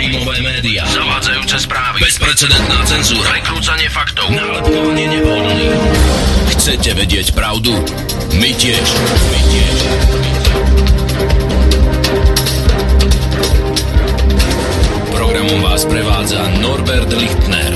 mainstreamové médiá, zavádzajúce správy, bezprecedentná cenzúra, prekrúcanie faktov, nálepkovanie nevhodných. Chcete vedieť pravdu? My tiež. Programom vás prevádza Norbert Lichtner.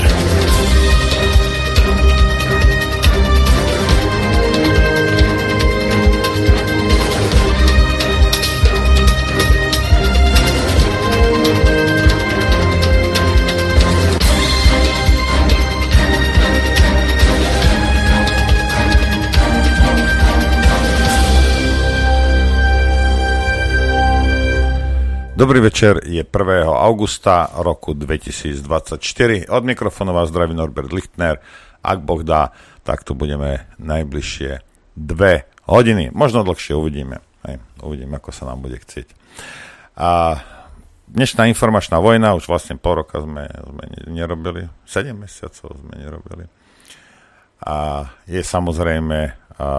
Dobrý večer, je 1. augusta roku 2024. Od mikrofónu vás zdraví Norbert Lichtner. Ak Boh dá, tak tu budeme najbližšie 2 hodiny. Možno dlhšie, uvidíme. Uvidíme, ako sa nám bude chcieť. A dnešná informačná vojna, už vlastne pol roka sme nerobili. 7 mesiacov sme nerobili. A je samozrejme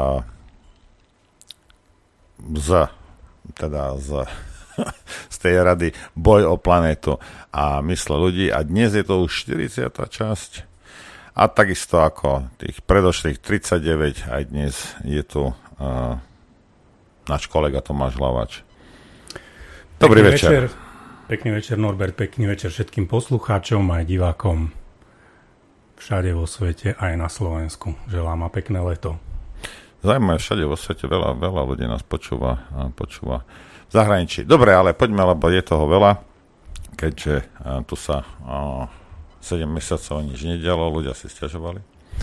z tej rady boj o planétu a mysle ľudí a dnes je to už 40. časť a takisto ako tých predošlých 39 aj dnes je tu náš kolega Tomáš Hlavač. Dobrý večer. Pekný večer Norbert, pekný večer všetkým poslucháčom aj divákom všade vo svete aj na Slovensku. Želám a pekné leto. Zaujímavé, všade vo svete veľa ľudí nás počúva zahraničí. Dobre, ale poďme, lebo je toho veľa, keďže tu sa 7 mesiacov nič nedialo, ľudia si sťažovali.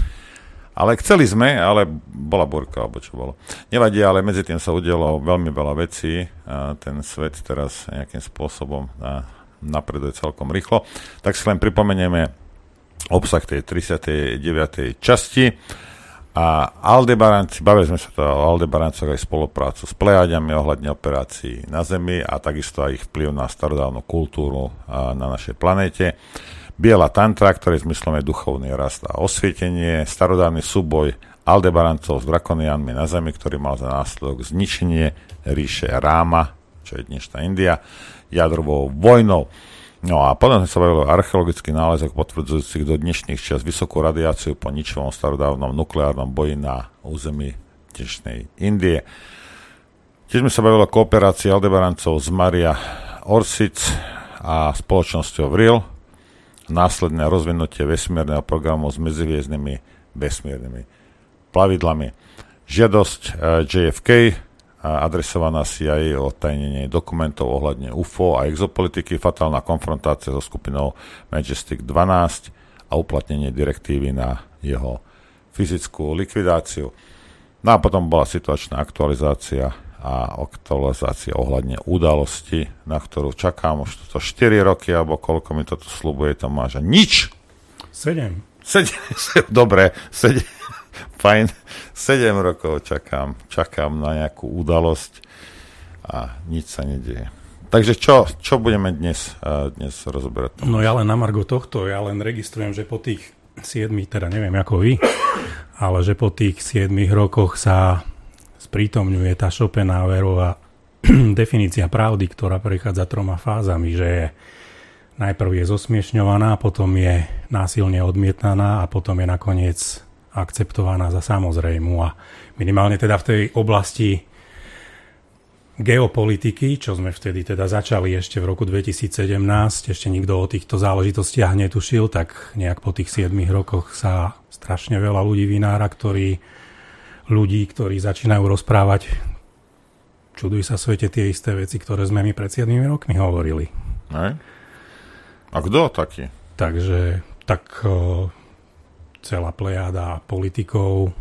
Ale chceli sme, ale bola búrka, alebo čo bolo. Nevadí, ale medzi tým sa udialo veľmi veľa vecí. Ten svet teraz nejakým spôsobom napreduje celkom rýchlo. Tak si len pripomenieme obsah tej 39. časti. A Aldebaranci, bavili sme sa to o Aldebarancoch aj spoluprácu s Plejáďami ohľadne operácií na Zemi a takisto aj ich vplyv na starodávnu kultúru na našej planéte. Biela tantra, ktorý zmyslom je duchovný rast a osvietenie, starodávny súboj Aldebarancov s drakoniánmi na Zemi, ktorý mal za následok zničenie ríše Ráma, čo je dnešná India, jadrovou vojnou. No a potom sme sa bavili o archeologických nálezoch potvrdzujúcich do dnešných čias vysokú radiáciu po ničovom starodávnom nukleárnom boji na území dnešnej Indie. Tiež sme sa bavili o kooperácii Aldebarancov z Maria Orsic a spoločnosťou Vril, následné rozvinutie vesmírneho programu s medzihviezdnymi vesmírnymi plavidlami. Žiadosť JFK adresovaná CIA o tajnenie dokumentov ohľadne UFO a exopolitiky, fatálna konfrontácia so skupinou Majestic 12 a uplatnenie direktívy na jeho fyzickú likvidáciu. No a potom bola situačná aktualizácia a aktualizácia ohľadne udalosti, na ktorú čakám už to 4 roky, alebo koľko mi to tu sľubuje Tomáš. Nič! 7. Dobre, 7. Fajn, 7 rokov čakám na nejakú udalosť a nič sa nedieje. Takže čo budeme dnes rozoberať? No ja len na margo tohto, ja len registrujem, že po tých 7, teda neviem ako vy, ale že po tých 7 rokoch sa sprítomňuje tá Schopenhauerová definícia pravdy, ktorá prechádza 3 fázami, že najprv je zosmiešňovaná, potom je násilne odmietaná a potom je nakoniec akceptovaná za samozrejmú. A minimálne teda v tej oblasti geopolitiky, čo sme vtedy teda začali ešte v roku 2017, ešte nikto o týchto záležitostiach netušil, tak nejak po tých 7 rokoch sa strašne veľa ľudí vynára, ľudí, ktorí začínajú rozprávať, čuduj sa svete, tie isté veci, ktoré sme my pred 7 rokmi hovorili. A kto taký? Takže celá plejáda politikov,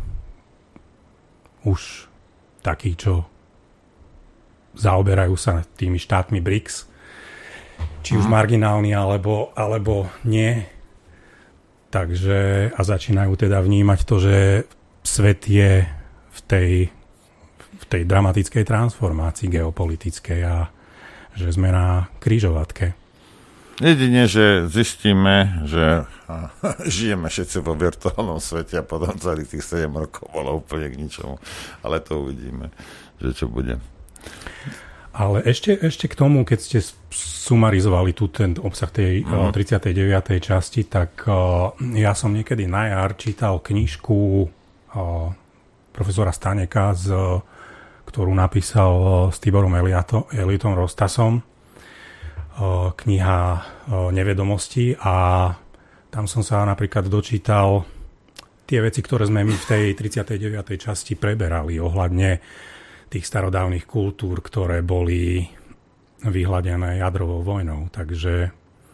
už takí, čo zaoberajú sa tými štátmi BRICS, či už marginálni, alebo nie. Takže a začínajú teda vnímať to, že svet je v tej dramatickej transformácii geopolitickej a že sme na križovatke. Jedine, že zistíme, že žijeme všetci vo virtuálnom svete a potom celých tých 7 rokov bolo úplne k ničomu. Ale to uvidíme, že čo bude. Ale ešte k tomu, keď ste sumarizovali tu ten obsah tej 39. časti, tak ja som niekedy na jar čítal knižku profesora Staneka, ktorú napísal s Tiborom Elitom Rostasom, kniha Nevedomosti, a tam som sa napríklad dočítal tie veci, ktoré sme my v tej 39. časti preberali ohľadne tých starodávnych kultúr, ktoré boli vyhladené jadrovou vojnou. Takže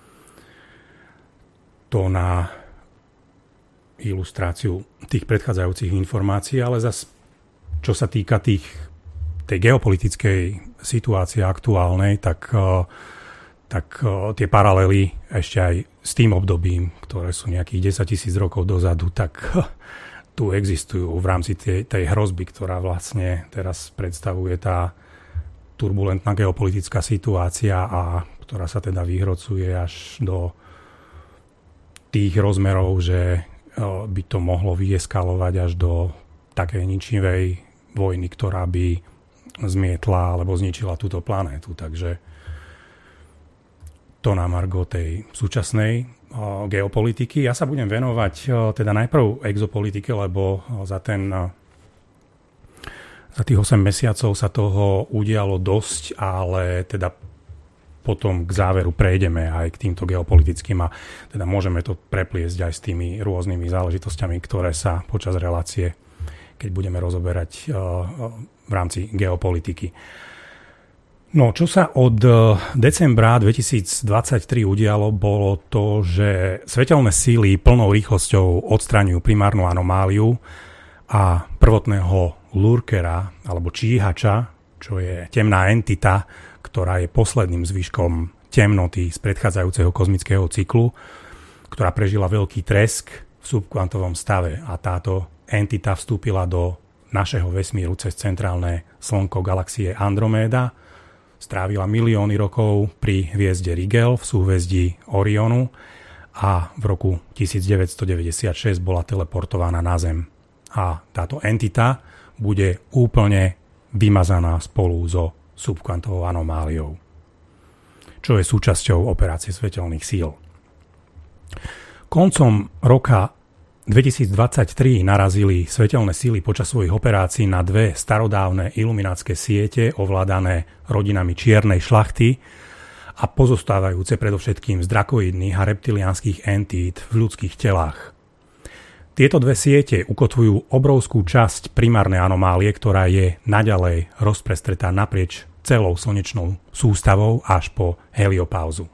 to na ilustráciu tých predchádzajúcich informácií, ale zase čo sa týka tej geopolitickej situácie aktuálnej, tak tie paralely ešte aj s tým obdobím, ktoré sú nejakých 10 000 rokov dozadu, tak tu existujú v rámci tej hrozby, ktorá vlastne teraz predstavuje tá turbulentná geopolitická situácia, a ktorá sa teda vyhrocuje až do tých rozmerov, že by to mohlo vyeskalovať až do takej ničivej vojny, ktorá by zmietla alebo zničila túto planétu. Takže to na margo tej súčasnej geopolitiky. Ja sa budem venovať teda najprv exopolitike, lebo za tých 8 mesiacov sa toho udialo dosť, ale teda potom k záveru prejdeme aj k týmto geopolitickým a teda môžeme to prepliesť aj s tými rôznymi záležitosťami, ktoré sa počas relácie, keď budeme rozoberať v rámci geopolitiky. No, čo sa od decembra 2023 udialo, bolo to, že svetelné síly plnou rýchlosťou odstraňujú primárnu anomáliu a prvotného lurkera alebo číhača, čo je temná entita, ktorá je posledným zvyškom temnoty z predchádzajúceho kozmického cyklu, ktorá prežila veľký tresk v subkvantovom stave, a táto entita vstúpila do našeho vesmíru cez centrálne slnko galaxie Androméda, strávila milióny rokov pri hviezde Rigel v súhvezdí Orionu a v roku 1996 bola teleportovaná na Zem. A táto entita bude úplne vymazaná spolu so subkvantovou anomáliou, čo je súčasťou operácie svetelných síl. Koncom roka 2023 narazili svetelné síly počas svojich operácií na dve starodávne iluminátske siete ovládané rodinami čiernej šlachty a pozostávajúce predovšetkým z drakoidných a reptiliánskych entít v ľudských telách. Tieto dve siete ukotvujú obrovskú časť primárnej anomálie, ktorá je naďalej rozprestretá naprieč celou slnečnou sústavou až po heliopauzu.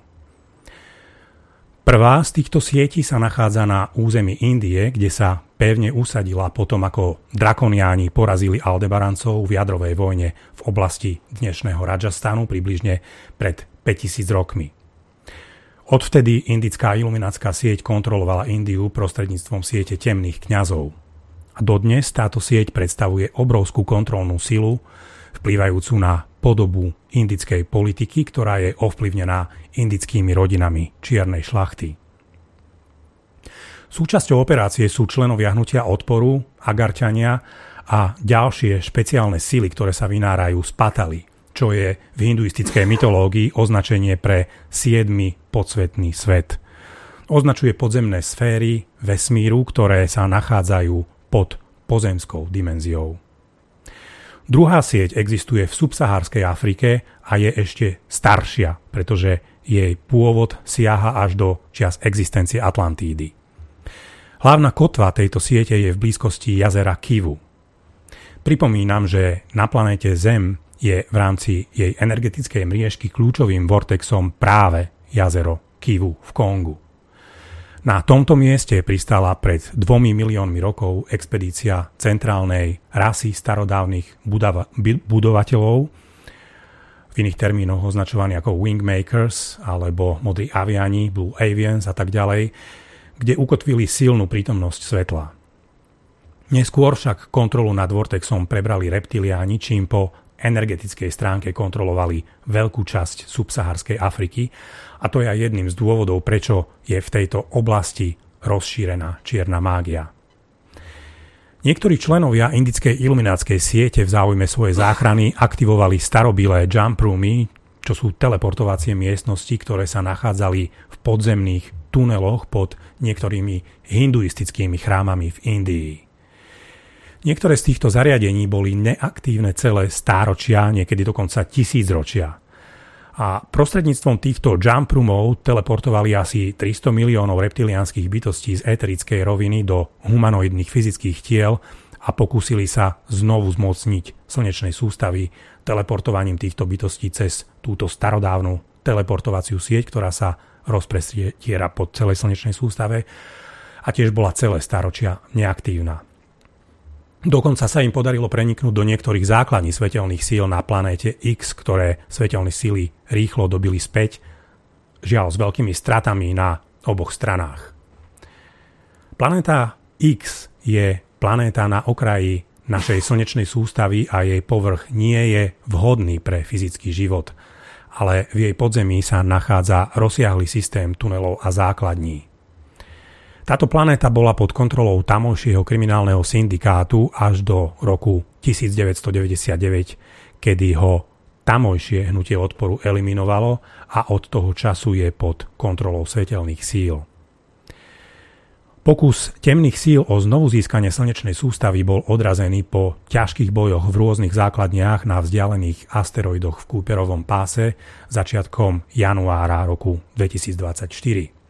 Prvá z týchto sietí sa nachádza na území Indie, kde sa pevne usadila potom, ako drakoniáni porazili Aldebarancov v jadrovej vojne v oblasti dnešného Rajasthanu približne pred 5000 rokmi. Odvtedy indická iluminátska sieť kontrolovala Indiu prostredníctvom siete temných kňazov. A dodnes táto sieť predstavuje obrovskú kontrolnú silu, vplývajúcu na podobu indickej politiky, ktorá je ovplyvnená indickými rodinami čiernej šlachty. Súčasťou operácie sú členovia hnutia odporu, Agarťania a ďalšie špeciálne sily, ktoré sa vynárajú z Patali, čo je v hinduistickej mytológii označenie pre 7. podsvetný svet. Označuje podzemné sféry vesmíru, ktoré sa nachádzajú pod pozemskou dimenziou. Druhá sieť existuje v subsahárskej Afrike a je ešte staršia, pretože jej pôvod siaha až do čias existencie Atlantídy. Hlavná kotva tejto siete je v blízkosti jazera Kivu. Pripomínam, že na planéte Zem je v rámci jej energetickej mriežky kľúčovým vortexom práve jazero Kivu v Kongu. Na tomto mieste pristála pred 2 miliónmi rokov expedícia centrálnej rasy starodávnych budovateľov, v iných termínoch označovaní ako Wingmakers alebo modrí aviani, Blue Avians a tak ďalej, kde ukotvili silnú prítomnosť svetla. Neskôr však kontrolu nad vortexom prebrali reptiliáni, čím po energetickej stránke kontrolovali veľkú časť subsaharskej Afriky, a to je aj jedným z dôvodov, prečo je v tejto oblasti rozšírená čierna mágia. Niektorí členovia indickej iluminátskej siete v záujme svojej záchrany aktivovali starobilé jump roomy, čo sú teleportovacie miestnosti, ktoré sa nachádzali v podzemných tuneloch pod niektorými hinduistickými chrámami v Indii. Niektoré z týchto zariadení boli neaktívne celé stáročia, niekedy dokonca tisícročia. A prostredníctvom týchto jump roomov teleportovali asi 300 miliónov reptiliánskych bytostí z éterickej roviny do humanoidných fyzických tiel a pokúsili sa znovu zmocniť slnečnej sústavy teleportovaním týchto bytostí cez túto starodávnu teleportovaciu sieť, ktorá sa rozprestiera po celej slnečnej sústave a tiež bola celé stáročia neaktívna. Dokonca sa im podarilo preniknúť do niektorých základní svetelných síl na planéte X, ktoré svetelné síly rýchlo dobili späť, žiaľ s veľkými stratami na oboch stranách. Planéta X je planéta na okraji našej slnečnej sústavy a jej povrch nie je vhodný pre fyzický život, ale v jej podzemí sa nachádza rozsiahly systém tunelov a základní. Táto planéta bola pod kontrolou tamojšieho kriminálneho syndikátu až do roku 1999, kedy ho tamojšie hnutie odporu eliminovalo a od toho času je pod kontrolou svetelných síl. Pokus temných síl o znovu získanie slnečnej sústavy bol odrazený po ťažkých bojoch v rôznych základniach na vzdialených asteroidoch v Kuiperovom páse začiatkom januára roku 2024.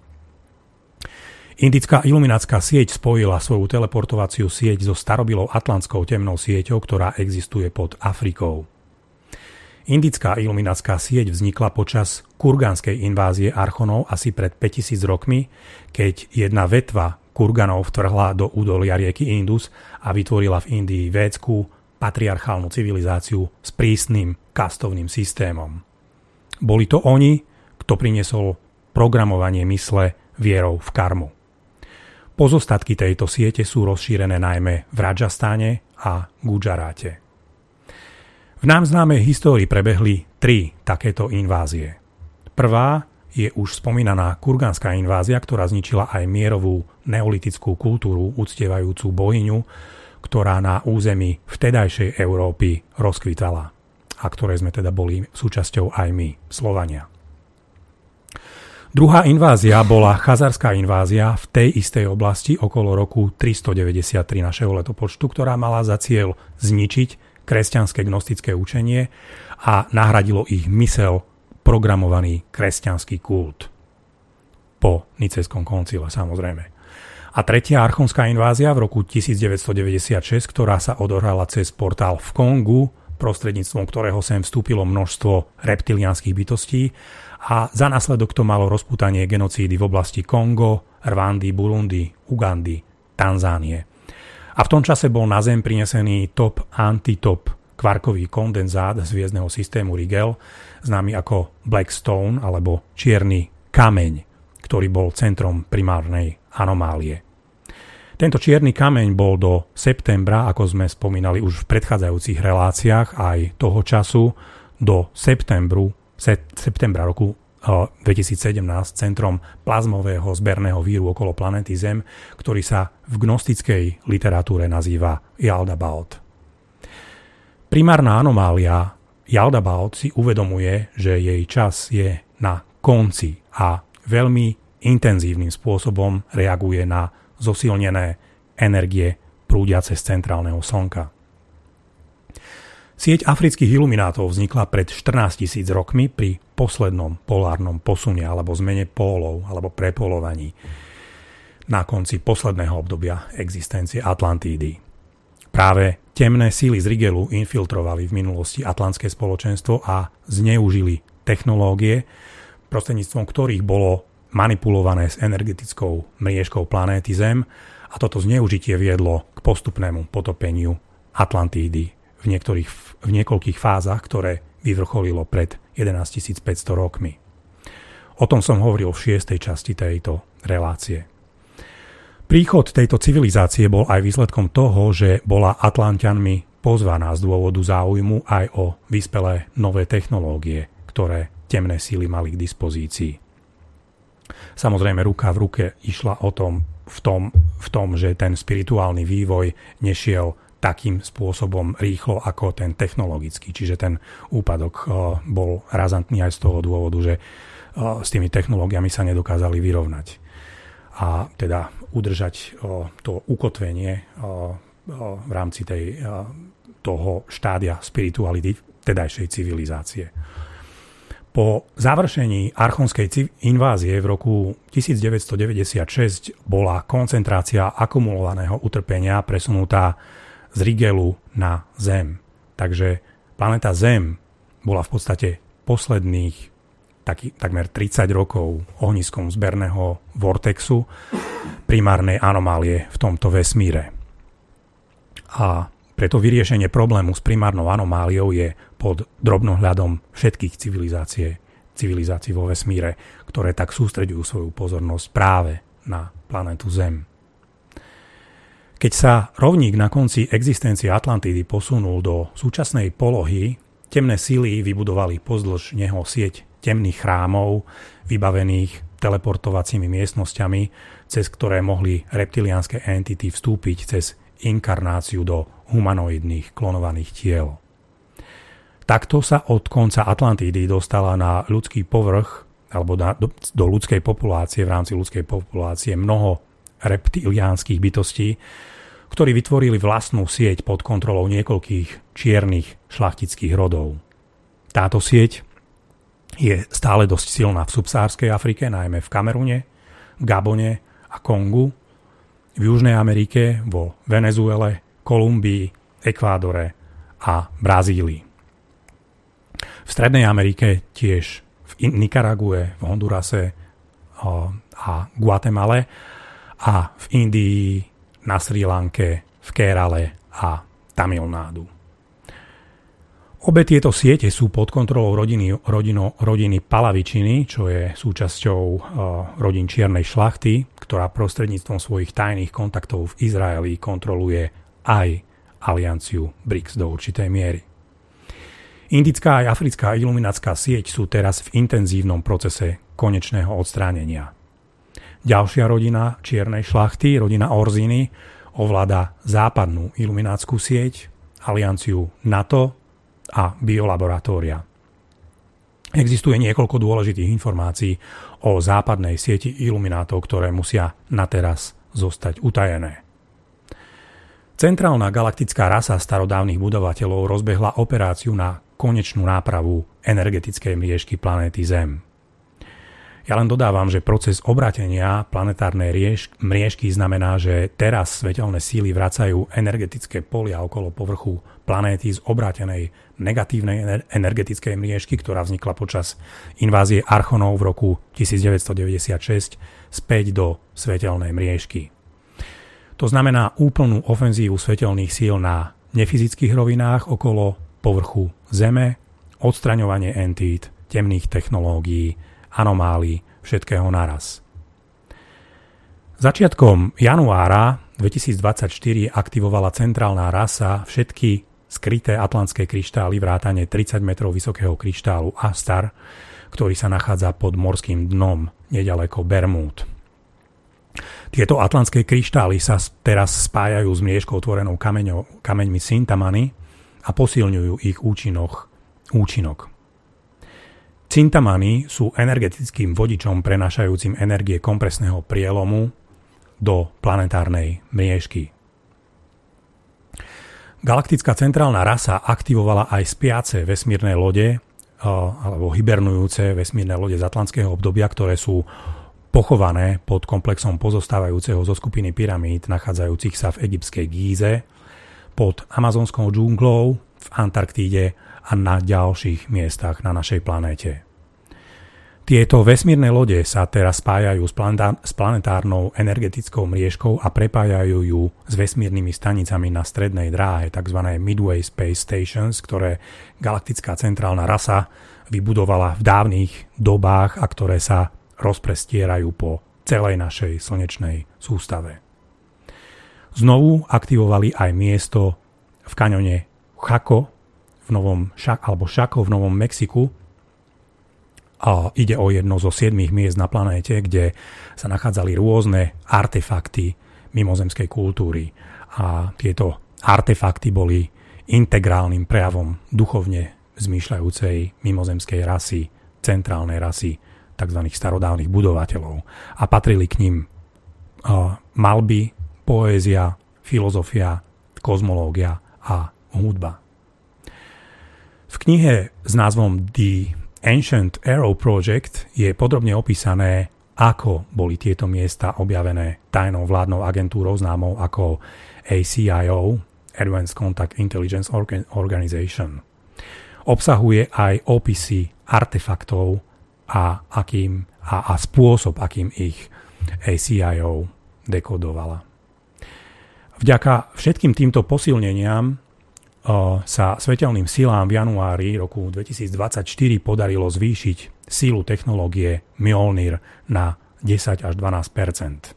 Indická iluminátska sieť spojila svoju teleportovaciu sieť so starobilou atlantskou temnou sieťou, ktorá existuje pod Afrikou. Indická iluminátska sieť vznikla počas kurgánskej invázie Archonov asi pred 5000 rokmi, keď jedna vetva Kurganov vtrhla do údolia rieky Indus a vytvorila v Indii védskú patriarchálnu civilizáciu s prísnym kastovným systémom. Boli to oni, kto priniesol programovanie mysle vierou v karmu. Pozostatky tejto siete sú rozšírené najmä v Radžastáne a Gujaráte. V nám známej histórii prebehli 3 takéto invázie. Prvá je už spomínaná kurgánska invázia, ktorá zničila aj mierovú neolitickú kultúru uctievajúcu bohyňu, ktorá na území vtedajšej Európy rozkvitala a ktoré sme teda boli súčasťou aj my, Slovania. Druhá invázia bola chazarská invázia v tej istej oblasti okolo roku 393 našeho letopočtu, ktorá mala za cieľ zničiť kresťanské gnostické učenie a nahradilo ich mysel programovaný kresťanský kult. Po Nicejskom koncile, samozrejme. A tretia archonská invázia v roku 1996, ktorá sa odohrala cez portál v Kongu, prostredníctvom ktorého sem vstúpilo množstvo reptiliánskych bytostí a za následok to malo rozpútanie genocídy v oblasti Kongo, Rwandy, Burundi, Ugandy, Tanzánie. A v tom čase bol na Zem prinesený top-antitop kvarkový kondenzát z hviezdneho systému Rigel, známy ako Black Stone alebo čierny kameň, ktorý bol centrom primárnej anomálie. Tento čierny kameň bol do septembra, ako sme spomínali už v predchádzajúcich reláciách, aj toho času do septembra roku 2017 centrom plazmového zberného víru okolo planéty Zem, ktorý sa v gnostickej literatúre nazýva Yaldabaoth. Primárna anomália Yaldabaoth si uvedomuje, že jej čas je na konci a veľmi intenzívnym spôsobom reaguje na zosilnené energie prúdiace z centrálneho slnka. Sieť afrických iluminátov vznikla pred 14 000 rokmi pri poslednom polárnom posune alebo zmene pólov alebo prepolovaní na konci posledného obdobia existencie Atlantídy. Práve temné síly z Rigelu infiltrovali v minulosti atlantské spoločenstvo a zneužili technológie, prostredníctvom ktorých bolo manipulované s energetickou mriežkou planéty Zem a toto zneužitie viedlo k postupnému potopeniu Atlantídy v niekoľkých fázach, ktoré vyvrcholilo pred 11 500 rokmi. O tom som hovoril v 6. časti tejto relácie. Príchod tejto civilizácie bol aj výsledkom toho, že bola Atlanťanmi pozvaná z dôvodu záujmu aj o vyspelé nové technológie, ktoré temné síly mali k dispozícii. Samozrejme, ruka v ruke išla v tom, že ten spirituálny vývoj nešiel takým spôsobom rýchlo ako ten technologický. Čiže ten úpadok bol razantný aj z toho dôvodu, že s tými technológiami sa nedokázali vyrovnať. A teda udržať to ukotvenie v rámci toho štádia spirituality tedajšej civilizácie. Po završení archonskej invázie v roku 1996 bola koncentrácia akumulovaného utrpenia presunutá z Rigelu na Zem. Takže planéta Zem bola v podstate posledných takmer 30 rokov ohniskom zberného vortexu primárnej anomálie v tomto vesmíre. A preto vyriešenie problému s primárnou anomáliou je pod drobnohľadom všetkých civilizácií vo vesmíre, ktoré tak sústreďujú svoju pozornosť práve na planétu Zem. Keď sa rovník na konci existencie Atlantidy posunul do súčasnej polohy, temné sily vybudovali pozdĺž neho sieť temných chrámov, vybavených teleportovacími miestnosťami, cez ktoré mohli reptiliánske entity vstúpiť cez inkarnáciu do humanoidných klonovaných tiel. Takto sa od konca Atlantidy dostala na ľudský povrch alebo do ľudskej populácie, v rámci ľudskej populácie mnoho reptiliánskych bytostí, ktorí vytvorili vlastnú sieť pod kontrolou niekoľkých čiernych šlachtických rodov. Táto sieť je stále dosť silná v subsahárskej Afrike, najmä v Kamerune, v Gabone a Kongu, v Južnej Amerike, vo Venezuele, Kolumbii, Ekvádore a Brazílii. V Strednej Amerike tiež v Nikarague, v Hondurase a Guatemale a v Indii, na Srí Lanke, v Kérale a Tamil Nádu. Obe tieto siete sú pod kontrolou rodiny Palavičiny, čo je súčasťou rodín čiernej šlachty, ktorá prostredníctvom svojich tajných kontaktov v Izraeli kontroluje aj alianciu BRICS do určitej miery. Indická aj africká iluminátska sieť sú teraz v intenzívnom procese konečného odstránenia. Ďalšia rodina čiernej šlachty, rodina Orziny, ovláda západnú iluminátskú sieť, alianciu NATO a biolaboratória. Existuje niekoľko dôležitých informácií o západnej sieti iluminátov, ktoré musia na teraz zostať utajené. Centrálna galaktická rasa starodávnych budovateľov rozbehla operáciu na konečnú nápravu energetickej mriežky planéty Zem. Ja len dodávam, že proces obrátenia planetárnej mriežky znamená, že teraz svetelné síly vracajú energetické polia okolo povrchu planéty z obrátenej negatívnej energetickej mriežky, ktorá vznikla počas invázie Archonov v roku 1996 späť do svetelnej mriežky. To znamená úplnú ofenzívu svetelných síl na nefyzických rovinách okolo povrchu Zeme, odstraňovanie entít, temných technológií, anomálií, všetkého naraz. Začiatkom januára 2024 aktivovala centrálna rasa všetky skryté atlantské kryštály vrátane 30 metrov vysokého kryštálu Astar, ktorý sa nachádza pod morským dnom nedaleko Bermúd. Tieto atlantské kryštály sa teraz spájajú s mriežkou tvorenou kameňmi Sintamany a posilňujú ich účinok. Sintamany sú energetickým vodičom prenášajúcim energie kompresného prielomu do planetárnej mriežky. Galaktická centrálna rasa aktivovala aj spiace vesmírne lode alebo hibernujúce vesmírne lode z atlantského obdobia, ktoré sú pochované pod komplexom pozostávajúceho zo skupiny pyramíd nachádzajúcich sa v egyptskej Gíze, pod amazonskou džunglou, v Antarktíde a na ďalších miestach na našej planéte. Tieto vesmírne lode sa teraz spájajú s planetárnou energetickou mriežkou a prepájajú ju s vesmírnymi stanicami na strednej dráhe, tzv. Midway Space Stations, ktoré galaktická centrálna rasa vybudovala v dávnych dobách a ktoré sa rozprestierajú po celej našej slnečnej sústave. Znovu aktivovali aj miesto v kaňone Chaco Chaco v Novom Mexiku ide o jedno zo 7 miest na planéte, kde sa nachádzali rôzne artefakty mimozemskej kultúry. A tieto artefakty boli integrálnym prejavom duchovne zmýšľajúcej mimozemskej rasy, centrálnej rasy, tzv. Starodávnych budovateľov. A patrili k nim malby, poézia, filozofia, kozmológia a hudba. V knihe s názvom The Ancient Arrow Project je podrobne opísané, ako boli tieto miesta objavené tajnou vládnou agentúrou známou ako ACIO, Advanced Contact Intelligence Organization. Obsahuje aj opisy artefaktov a spôsob, akým ich ACIO dekodovala. Vďaka všetkým týmto posilneniam sa svetelným silám v januári roku 2024 podarilo zvýšiť sílu technológie Mjolnir na 10 až 12%.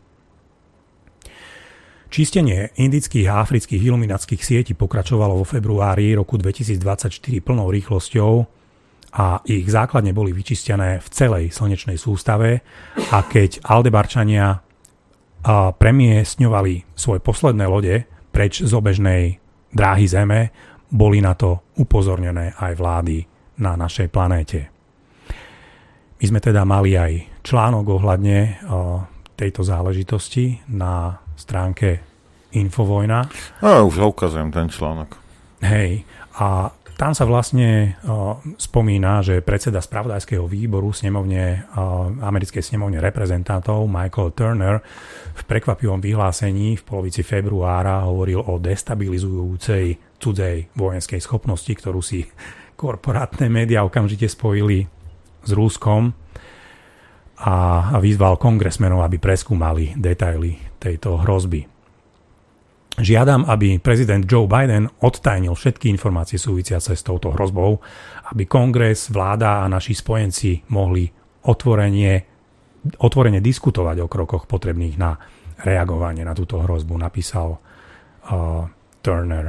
Čistenie indických a afrických iluminátskych sietí pokračovalo vo februári roku 2024 plnou rýchlosťou a ich základne boli vyčistené v celej slnečnej sústave, a keď Aldebarčania premiestňovali svoje posledné lode preč z obežnej dráhy Zeme, boli na to upozornené aj vlády na našej planéte. My sme teda mali aj článok ohľadne tejto záležitosti na stránke Infovojna. Už ho ukazujem, ten článok. Hej, a tam sa vlastne spomína, že predseda spravodajského výboru americkej snemovne reprezentantov Michael Turner v prekvapivom vyhlásení v polovici februára hovoril o destabilizujúcej cudzej vojenskej schopnosti, ktorú si korporátne médiá okamžite spojili s Ruskom, a vyzval kongresmenov, aby preskúmali detaily tejto hrozby. Žiadam, aby prezident Joe Biden odtajnil všetky informácie súvisiace s touto hrozbou, aby kongres, vláda a naši spojenci mohli otvorene diskutovať o krokoch potrebných na reagovanie na túto hrozbu, napísal Turner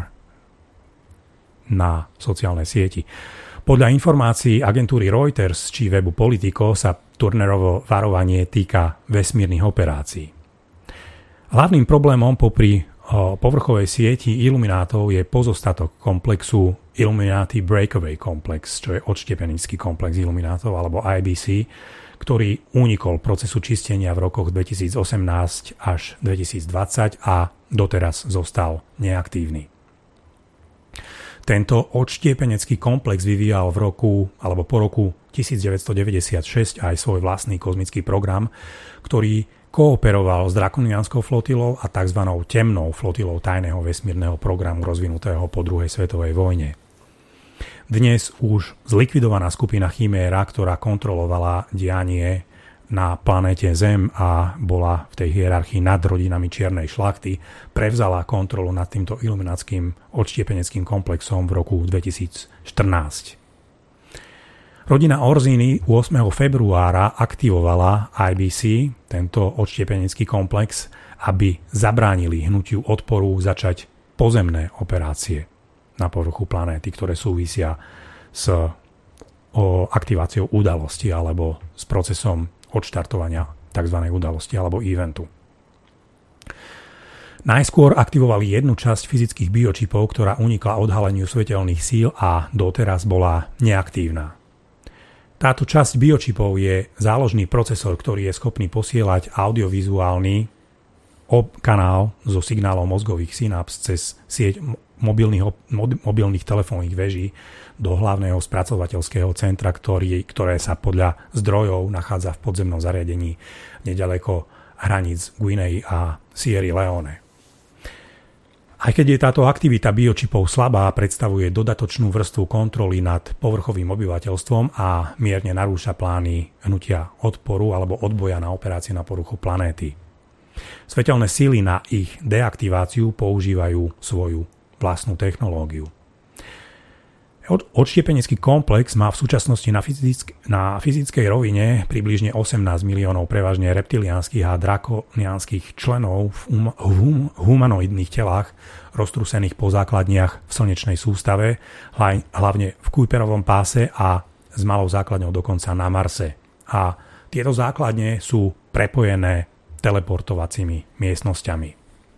na sociálnej sieti. Podľa informácií agentúry Reuters či webu Politico sa Turnerovo varovanie týka vesmírnych operácií. Hlavným problémom popri povrchovej sieti iluminátov je pozostatok komplexu Illuminati Breakaway Complex, čo je odštepenický komplex iluminátov alebo IBC, ktorý unikol procesu čistenia v rokoch 2018 až 2020 a doteraz zostal neaktívny. Tento odštiepenecký komplex vyvíjal po roku 1996 aj svoj vlastný kozmický program, ktorý kooperoval s Drakonianskou flotilou a tzv. Temnou flotilou tajného vesmírneho programu rozvinutého po druhej svetovej vojne. Dnes už zlikvidovaná skupina Chiméra, ktorá kontrolovala dianie na planéte Zem a bola v tej hierarchii nad rodinami Čiernej šlachty, prevzala kontrolu nad týmto iluminátskym odštiepeneckým komplexom v roku 2014. Rodina Orsini 8. februára aktivovala IBC, tento odštiepenecký komplex, aby zabránili hnutiu odporu začať pozemné operácie na povrchu planéty, ktoré súvisia s aktiváciou udalosti alebo s procesom odštartovania tzv. Udalosti alebo eventu. Najskôr aktivovali jednu časť fyzických biočipov, ktorá unikla odhaleniu svetelných síl a doteraz bola neaktívna. Táto časť biočipov je záložný procesor, ktorý je schopný posielať audiovizuálny kanál so signálom mozgových synaps cez sieť mobilných telefónnych veží do hlavného spracovateľského centra, ktoré sa podľa zdrojov nachádza v podzemnom zariadení nedaleko hraníc Guinei a Sierry Leone. Aj keď je táto aktivita biočipov slabá, predstavuje dodatočnú vrstvu kontroly nad povrchovým obyvateľstvom a mierne narúša plány hnutia odporu alebo odboja na operácie na povrchu planéty. Svetelné síly na ich deaktiváciu používajú svoju vlastnú technológiu. Odštiepenecký komplex má v súčasnosti na fyzickej rovine približne 18 miliónov prevažne reptiliánskych a drakoniánskych členov v humanoidných telách roztrúsených po základniach v slnečnej sústave, hlavne v Kuiperovom páse a s malou základňou dokonca na Marse. A tieto základne sú prepojené teleportovacími miestnosťami.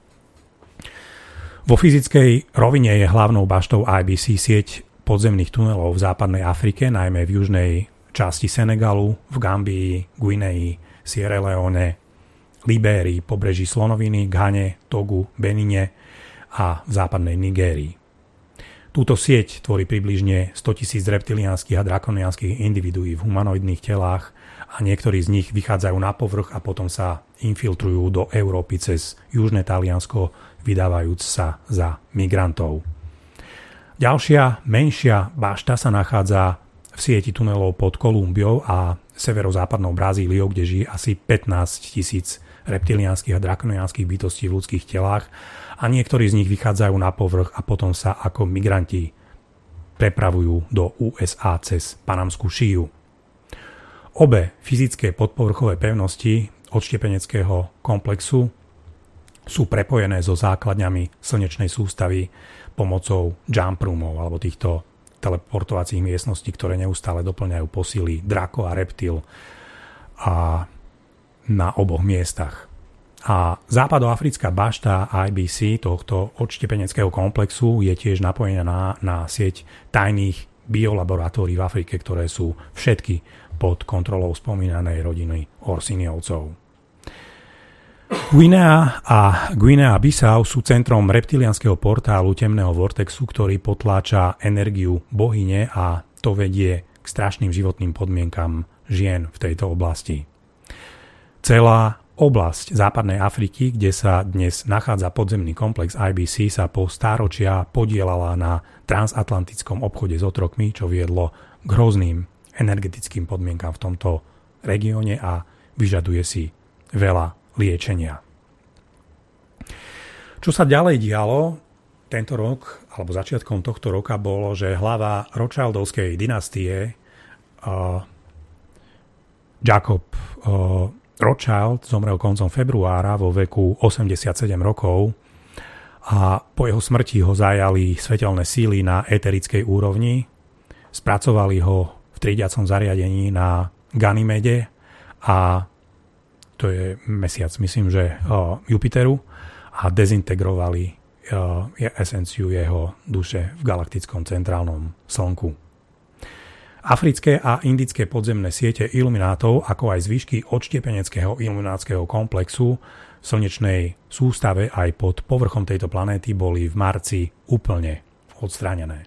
Vo fyzickej rovine je hlavnou baštou IBC sieť podzemných tunelov v západnej Afrike, najmä v južnej časti Senegalu, v Gambii, Guinei, Sierra Leone, Libérii, pobreží Slonoviny, Ghane, Togu, Benine a v západnej Nigérii. Túto sieť tvorí približne 100 000 reptiliánskych a drakoniánskych individuí v humanoidných telách a niektorí z nich vychádzajú na povrch a potom sa infiltrujú do Európy cez južné Taliansko, vydávajúc sa za migrantov. Ďalšia, menšia bašta sa nachádza v sieti tunelov pod Kolumbiou a severozápadnou Brazíliou, kde žije asi 15 000 reptiliánskych a drakoniánskych bytostí v ľudských telách a niektorí z nich vychádzajú na povrch a potom sa ako migranti prepravujú do USA cez Panamskú šíju. Obe fyzické podpovrchové pevnosti odštiepeneckého komplexu sú prepojené so základňami slnečnej sústavy pomocou jump roomov alebo týchto teleportovacích miestností, ktoré neustále doplňajú posily Draco a Reptil a na oboch miestach. A západoafrická bašta IBC tohto odštepeneckého komplexu je tiež napojená na sieť tajných biolaboratórií v Afrike, ktoré sú všetky pod kontrolou spomínanej rodiny Orsiniovcov. Guinea a Guinea-Bissau sú centrom reptilianského portálu temného vortexu, ktorý potláča energiu bohyne a to vedie k strašným životným podmienkam žien v tejto oblasti. Celá oblasť západnej Afriky, kde sa dnes nachádza podzemný komplex IBC, sa po stáročia podielala na transatlantickom obchode s otrokmi, čo viedlo k hrozným energetickým podmienkam v tomto regióne a vyžaduje si veľa liečenia. Čo sa ďalej dialo tento rok, alebo začiatkom tohto roka, bolo, že hlava Rothschildovskej dynastie Jacob Rothschild zomrel koncom februára vo veku 87 rokov a po jeho smrti ho zajali svetelné síly na eterickej úrovni, spracovali ho v triediacom zariadení na Ganymede a to je mesiac, myslím, že Jupiteru a dezintegrovali esenciu jeho duše v galaktickom centrálnom slnku. Africké a indické podzemné siete iluminátov, ako aj zvyšky odštiepeneckého iluminátskeho komplexu v slnečnej sústave aj pod povrchom tejto planéty boli v marci úplne odstránené.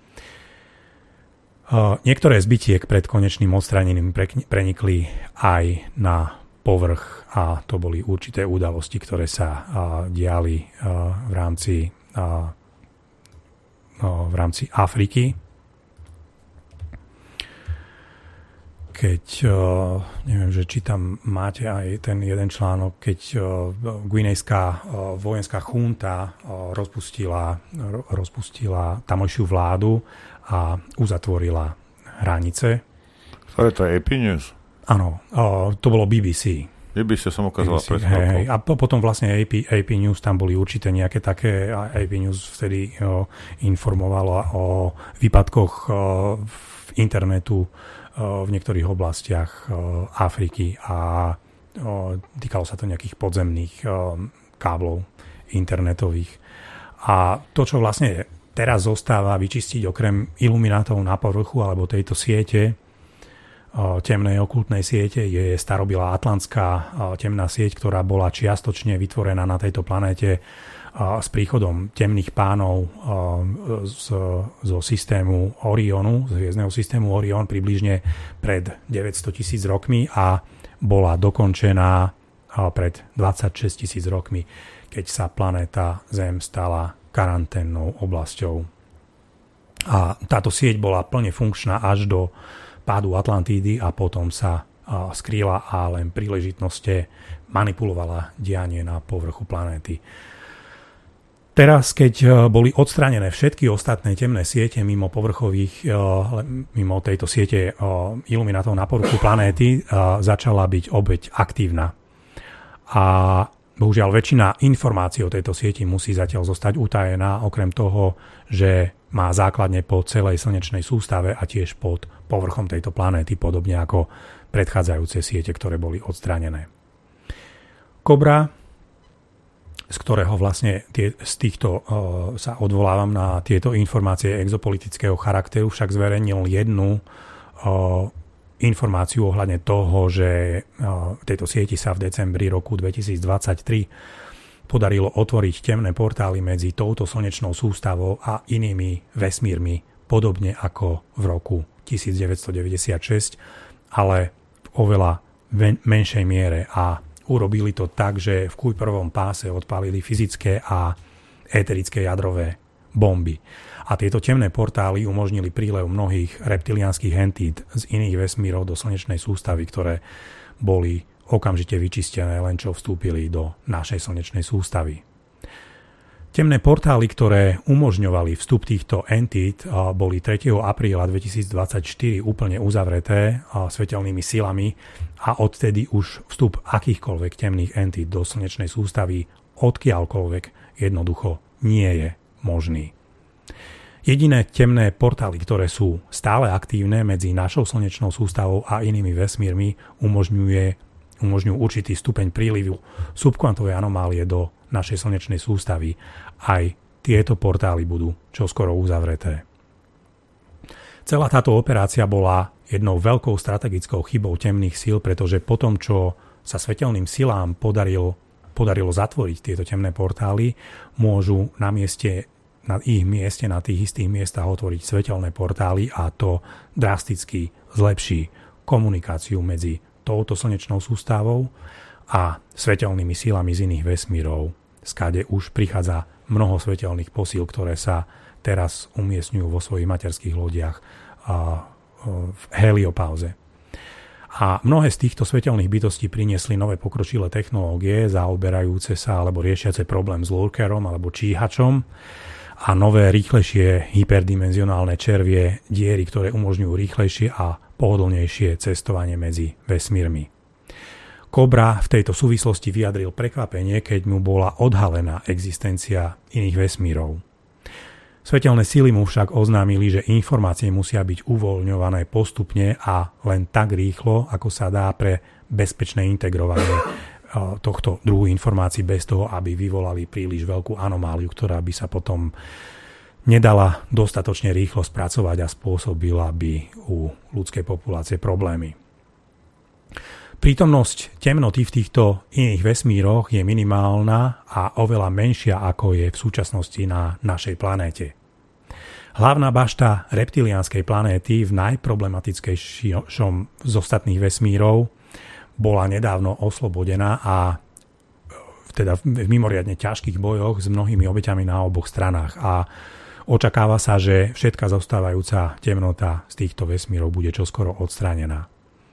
Niektoré z bitiek pred konečným odstránením prenikli aj na povrch a to boli určité udalosti, ktoré sa diali v rámci Afriky. Keď, neviem, že či tam máte aj ten jeden článok, keď guinejská vojenská chunta rozpustila tamojšiu vládu a uzatvorila hranice. Ktoré to je AP News? Áno, to bolo BBC. BBC som ukázala pred chvíľkou. A potom vlastne AP News, tam boli určité nejaké také, AP News vtedy informovalo o výpadkoch v internetu v niektorých oblastiach Afriky a týkalo sa to nejakých podzemných káblov internetových. A to, čo vlastne teraz zostáva vyčistiť okrem iluminátov na povrchu alebo tejto siete, temnej okultnej siete, je starobilá atlantská temná sieť, ktorá bola čiastočne vytvorená na tejto planéte s príchodom temných pánov zo systému Orionu, z hviezdneho systému Orion približne pred 900 000 rokmi a bola dokončená pred 26 000 rokmi, keď sa planéta Zem stala karanténnou oblasťou. A táto sieť bola plne funkčná až do pádu Atlantídy a potom sa skrýla a len príležitnosti manipulovala dianie na povrchu planéty. Teraz, keď boli odstránené všetky ostatné temné siete mimo tejto siete iluminátov na povrchu planéty, začala byť obeť aktívna. A bohužiaľ väčšina informácií o tejto sieti musí zatiaľ zostať utajená, okrem toho, že má základne po celej slnečnej sústave a tiež pod povrchom tejto planéty, podobne ako predchádzajúce siete, ktoré boli odstránené. Cobra, z ktorého vlastne z týchto sa odvolávam na tieto informácie exopolitického charakteru, však zverejnil jednu informáciu ohľadne toho, že tejto sieti sa v decembri roku 2023 podarilo otvoriť temné portály medzi touto slnečnou sústavou a inými vesmírmi, podobne ako v roku 1996, ale v oveľa menšej miere, a urobili to tak, že v Kuiperovom páse odpálili fyzické a éterické jadrové bomby. A tieto temné portály umožnili prílev mnohých reptiliánskych entít z iných vesmírov do slnečnej sústavy, ktoré boli okamžite vyčistené, len čo vstúpili do našej slnečnej sústavy. Temné portály, ktoré umožňovali vstup týchto entít, boli 3. apríla 2024 úplne uzavreté svetelnými silami a odtedy už vstup akýchkoľvek temných entít do slnečnej sústavy odkiaľkoľvek jednoducho nie je možný. Jediné temné portály, ktoré sú stále aktívne medzi našou slnečnou sústavou a inými vesmírmi, umožňujú určitý stupeň prílivu subkvantovej anomálie do našej slnečnej sústavy. Aj tieto portály budú čoskoro uzavreté. Celá táto operácia bola jednou veľkou strategickou chybou temných síl, pretože po tom, čo sa svetelným silám podarilo zatvoriť tieto temné portály, môžu na ich mieste, na tých istých miestach otvoriť svetelné portály, a to drasticky zlepší komunikáciu medzi touto slnečnou sústavou a svetelnými sílami z iných vesmírov, skade už prichádza mnoho svetelných posíl, ktoré sa teraz umiestňujú vo svojich materských lodiach v heliopauze. A mnohé z týchto svetelných bytostí priniesli nové pokročilé technológie zaoberajúce sa alebo riešiace problém s lurkerom alebo číhačom, a nové rýchlejšie hyperdimenzionálne červie diery, ktoré umožňujú rýchlejšie a pohodlnejšie cestovanie medzi vesmírmi. Cobra v tejto súvislosti vyjadril prekvapenie, keď mu bola odhalená existencia iných vesmírov. Svetelné síly mu však oznámili, že informácie musia byť uvoľňované postupne a len tak rýchlo, ako sa dá pre bezpečné integrovanie tohto druhu informácií bez toho, aby vyvolali príliš veľkú anomáliu, ktorá by sa potom nedala dostatočne rýchlo spracovať a spôsobila by u ľudskej populácie problémy. Prítomnosť temnoty v týchto iných vesmíroch je minimálna a oveľa menšia, ako je v súčasnosti na našej planéte. Hlavná bašta reptiliánskej planéty v najproblematickejšom z ostatných vesmírov bola nedávno oslobodená, a teda v mimoriadne ťažkých bojoch s mnohými obeťami na oboch stranách, a očakáva sa, že všetká zostávajúca temnota z týchto vesmírov bude čoskoro odstránená.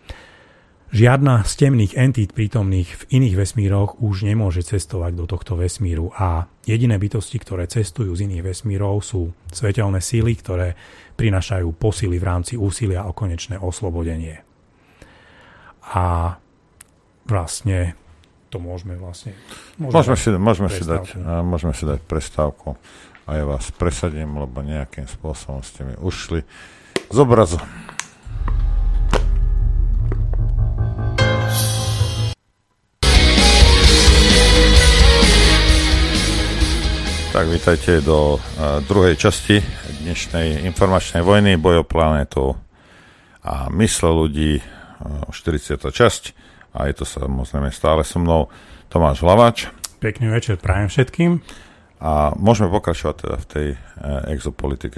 Žiadna z temných entít prítomných v iných vesmíroch už nemôže cestovať do tohto vesmíru, a jediné bytosti, ktoré cestujú z iných vesmírov, sú svetelné síly, ktoré prinášajú posily v rámci úsilia o konečné oslobodenie. A vlastne to môžeme si dať prestávku, a ja vás presadím, lebo nejakým spôsobom ste mi ušli z obrazu. Tak, vítajte do druhej časti dnešnej informačnej vojny, boj o planétu a mysle ľudí, 40. časť. A je to samozrejme stále so mnou Tomáš Hlaváč. Pekný večer prajem všetkým. A môžeme pokračovať teda v tej exopolitike.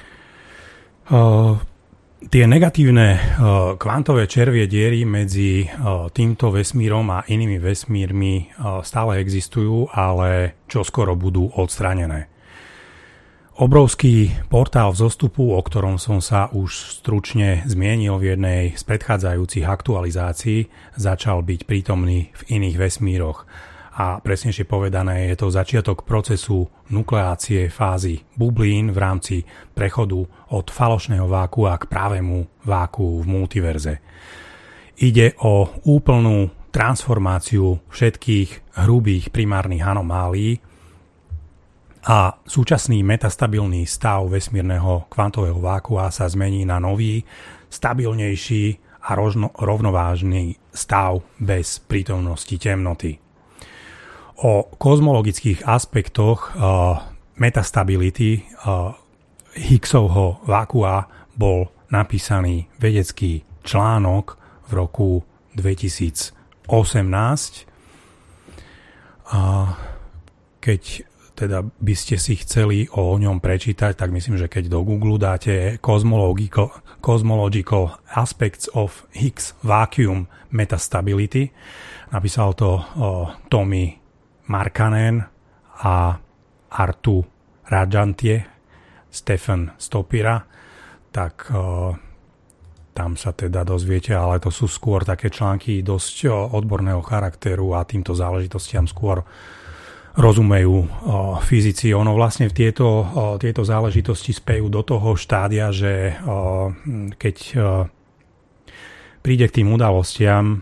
Tie negatívne kvantové červie diery medzi týmto vesmírom a inými vesmírmi stále existujú, ale čoskoro budú odstránené. Obrovský portál vzostupu, o ktorom som sa už stručne zmienil v jednej z predchádzajúcich aktualizácií, začal byť prítomný v iných vesmíroch. A presnejšie povedané, je to začiatok procesu nukleácie fázy bublín v rámci prechodu od falošného vákua k pravému vákuu v multiverze. Ide o úplnú transformáciu všetkých hrubých primárnych anomálií a súčasný metastabilný stav vesmírneho kvantového vákua sa zmení na nový, stabilnejší a rovnovážny stav bez prítomnosti temnoty. O kozmologických aspektoch metastability Higgsovho vákua bol napísaný vedecký článok v roku 2018. Keď teda by ste si chceli o ňom prečítať, tak myslím, že keď do Google dáte Cosmological Aspects of Higgs Vacuum Metastability, napísal to Tommy Markkanen a Artu Rajantie, Stefan Stopira, tak tam sa teda dozviete, ale to sú skôr také články dosť odborného charakteru a týmto záležitostiam skôr rozumejú fyzici. Ono vlastne tieto záležitosti spejú do toho štádia, že keď príde k tým udalostiam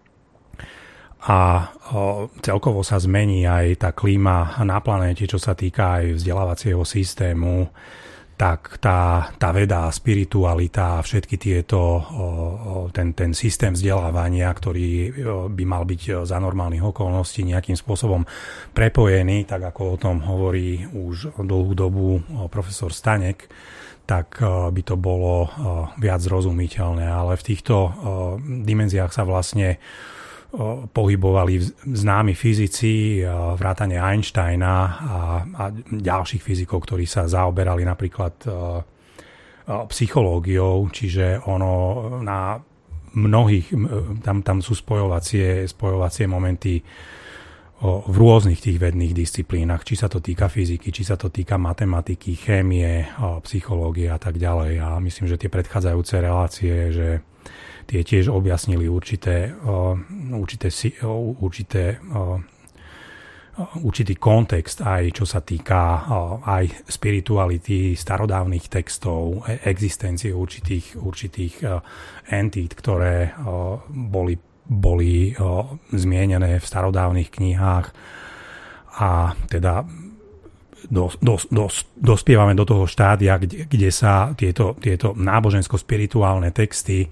a celkovo sa zmení aj tá klíma na planéte, čo sa týka aj vzdelávacieho systému, tak tá veda, spiritualita a všetky tieto, ten systém vzdelávania, ktorý by mal byť za normálnych okolností nejakým spôsobom prepojený, tak ako o tom hovorí už dlhú dobu profesor Stanek, tak by to bolo viac zrozumiteľné. Ale v týchto dimenziách sa vlastne pohybovali známi fyzici, vrátane Einsteina a ďalších fyzikov, ktorí sa zaoberali napríklad psychológiou, čiže ono na mnohých, tam sú spojovacie momenty v rôznych tých vedných disciplínach, či sa to týka fyziky, či sa to týka matematiky, chémie, psychológie a tak ďalej. A myslím, že tie predchádzajúce relácie, že tie tiež objasnili určitý kontext, aj čo sa týka aj spirituality, starodávnych textov, existencie určitých entít, ktoré boli zmienené v starodávnych knihách. A teda dospievame do toho štádia, kde sa tieto nábožensko-spirituálne texty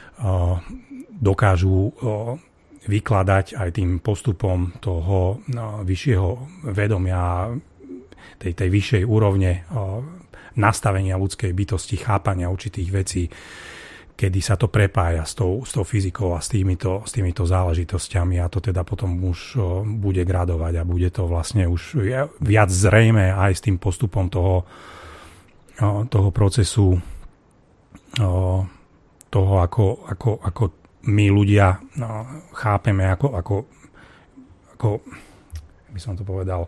dokážu vykladať aj tým postupom toho vyššieho vedomia, tej vyššej úrovne nastavenia ľudskej bytosti, chápania určitých vecí, kedy sa to prepája s tou fyzikou a s týmito záležitosťami, a to teda potom už bude gradovať a bude to vlastne už viac zrejme aj s tým postupom toho procesu, toho, ako my ľudia chápeme, ako by som to povedal,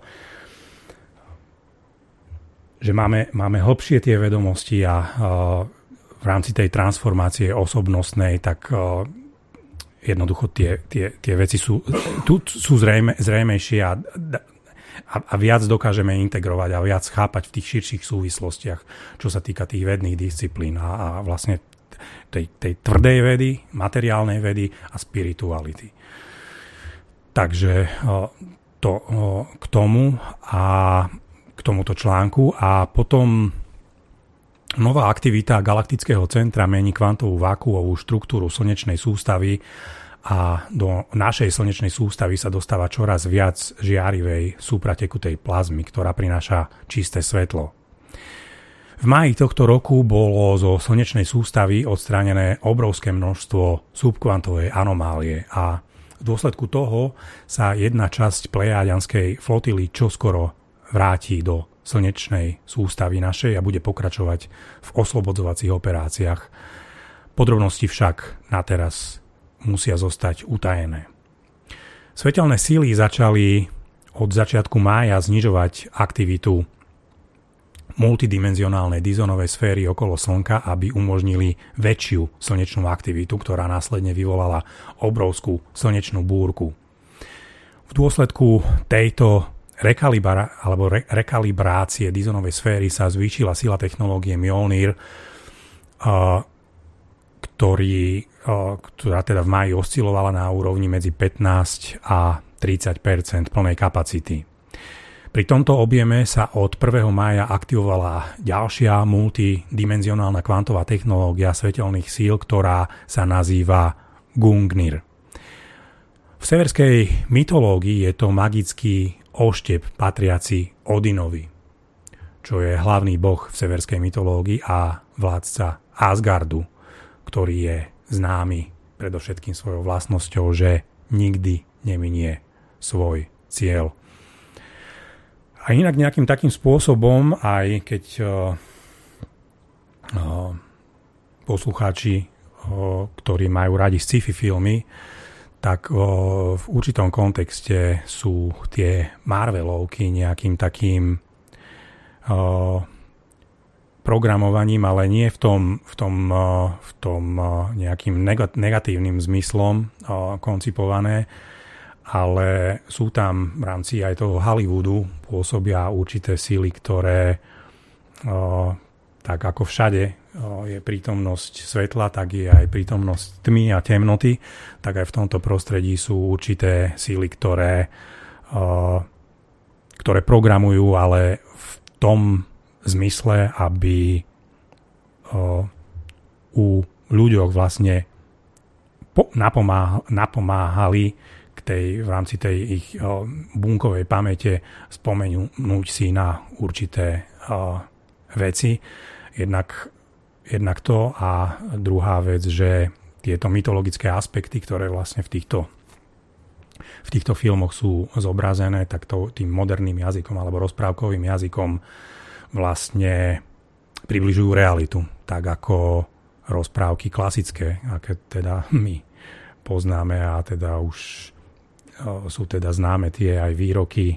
že máme hlbšie tie vedomosti a v rámci tej transformácie osobnostnej, tak jednoducho tie veci sú zrejmejšie a viac dokážeme integrovať a viac chápať v tých širších súvislostiach, čo sa týka tých vedných disciplín a vlastne tej tvrdej vedy, materiálnej vedy a spirituality. Takže to k tomu a k tomuto článku. A potom nová aktivita Galaktického centra mení kvantovú vákuovú štruktúru slnečnej sústavy a do našej slnečnej sústavy sa dostáva čoraz viac žiarivej supratekutej plazmy, ktorá prináša čisté svetlo. V máji tohto roku bolo zo slnečnej sústavy odstránené obrovské množstvo subkvantovej anomálie a v dôsledku toho sa jedna časť plejáďanskej flotily čoskoro vráti do slnečnej sústavy našej a bude pokračovať v oslobodzovacích operáciách. Podrobnosti však na teraz musia zostať utajené. Svetelné síly začali od začiatku mája znižovať aktivitu multidimenzionálnej Dysonovej sféry okolo Slnka, aby umožnili väčšiu slnečnú aktivitu, ktorá následne vyvolala obrovskú slnečnú búrku. V dôsledku tejto rekalibrácie Dysonovej sféry sa zvýšila sila technológie Mjolnir, ktorá teda v máji oscilovala na úrovni medzi 15 a 30% plnej kapacity. Pri tomto objeme sa od 1. mája aktivovala ďalšia multidimenzionálna kvantová technológia svetelných síl, ktorá sa nazýva Gungnir. V severskej mytológii je to magický oštep patriaci Odinovi, čo je hlavný boh v severskej mytológii a vládca Asgardu, ktorý je známy predovšetkým svojou vlastnosťou, že nikdy neminie svoj cieľ. A inak nejakým takým spôsobom, aj keď poslucháči, ktorí majú radi sci-fi filmy, tak v určitom kontexte sú tie Marvelovky nejakým takým programovaním, ale nie v tom nejakým negatívnym zmyslom koncipované, ale sú tam v rámci aj toho Hollywoodu pôsobia určité síly, ktoré tak ako všade je prítomnosť svetla, tak je aj prítomnosť tmy a temnoty, tak aj v tomto prostredí sú určité síly, ktoré programujú, ale v tom zmysle, aby u ľuďoch vlastne napomáhali v rámci tej ich bunkovej pamäte spomenúť si na určité veci. Jednak to a druhá vec, že tieto mytologické aspekty, ktoré vlastne v týchto filmoch sú zobrazené, tak tým moderným jazykom alebo rozprávkovým jazykom vlastne približujú realitu, tak ako rozprávky klasické, aké teda my poznáme a teda už sú teda známe tie aj výroky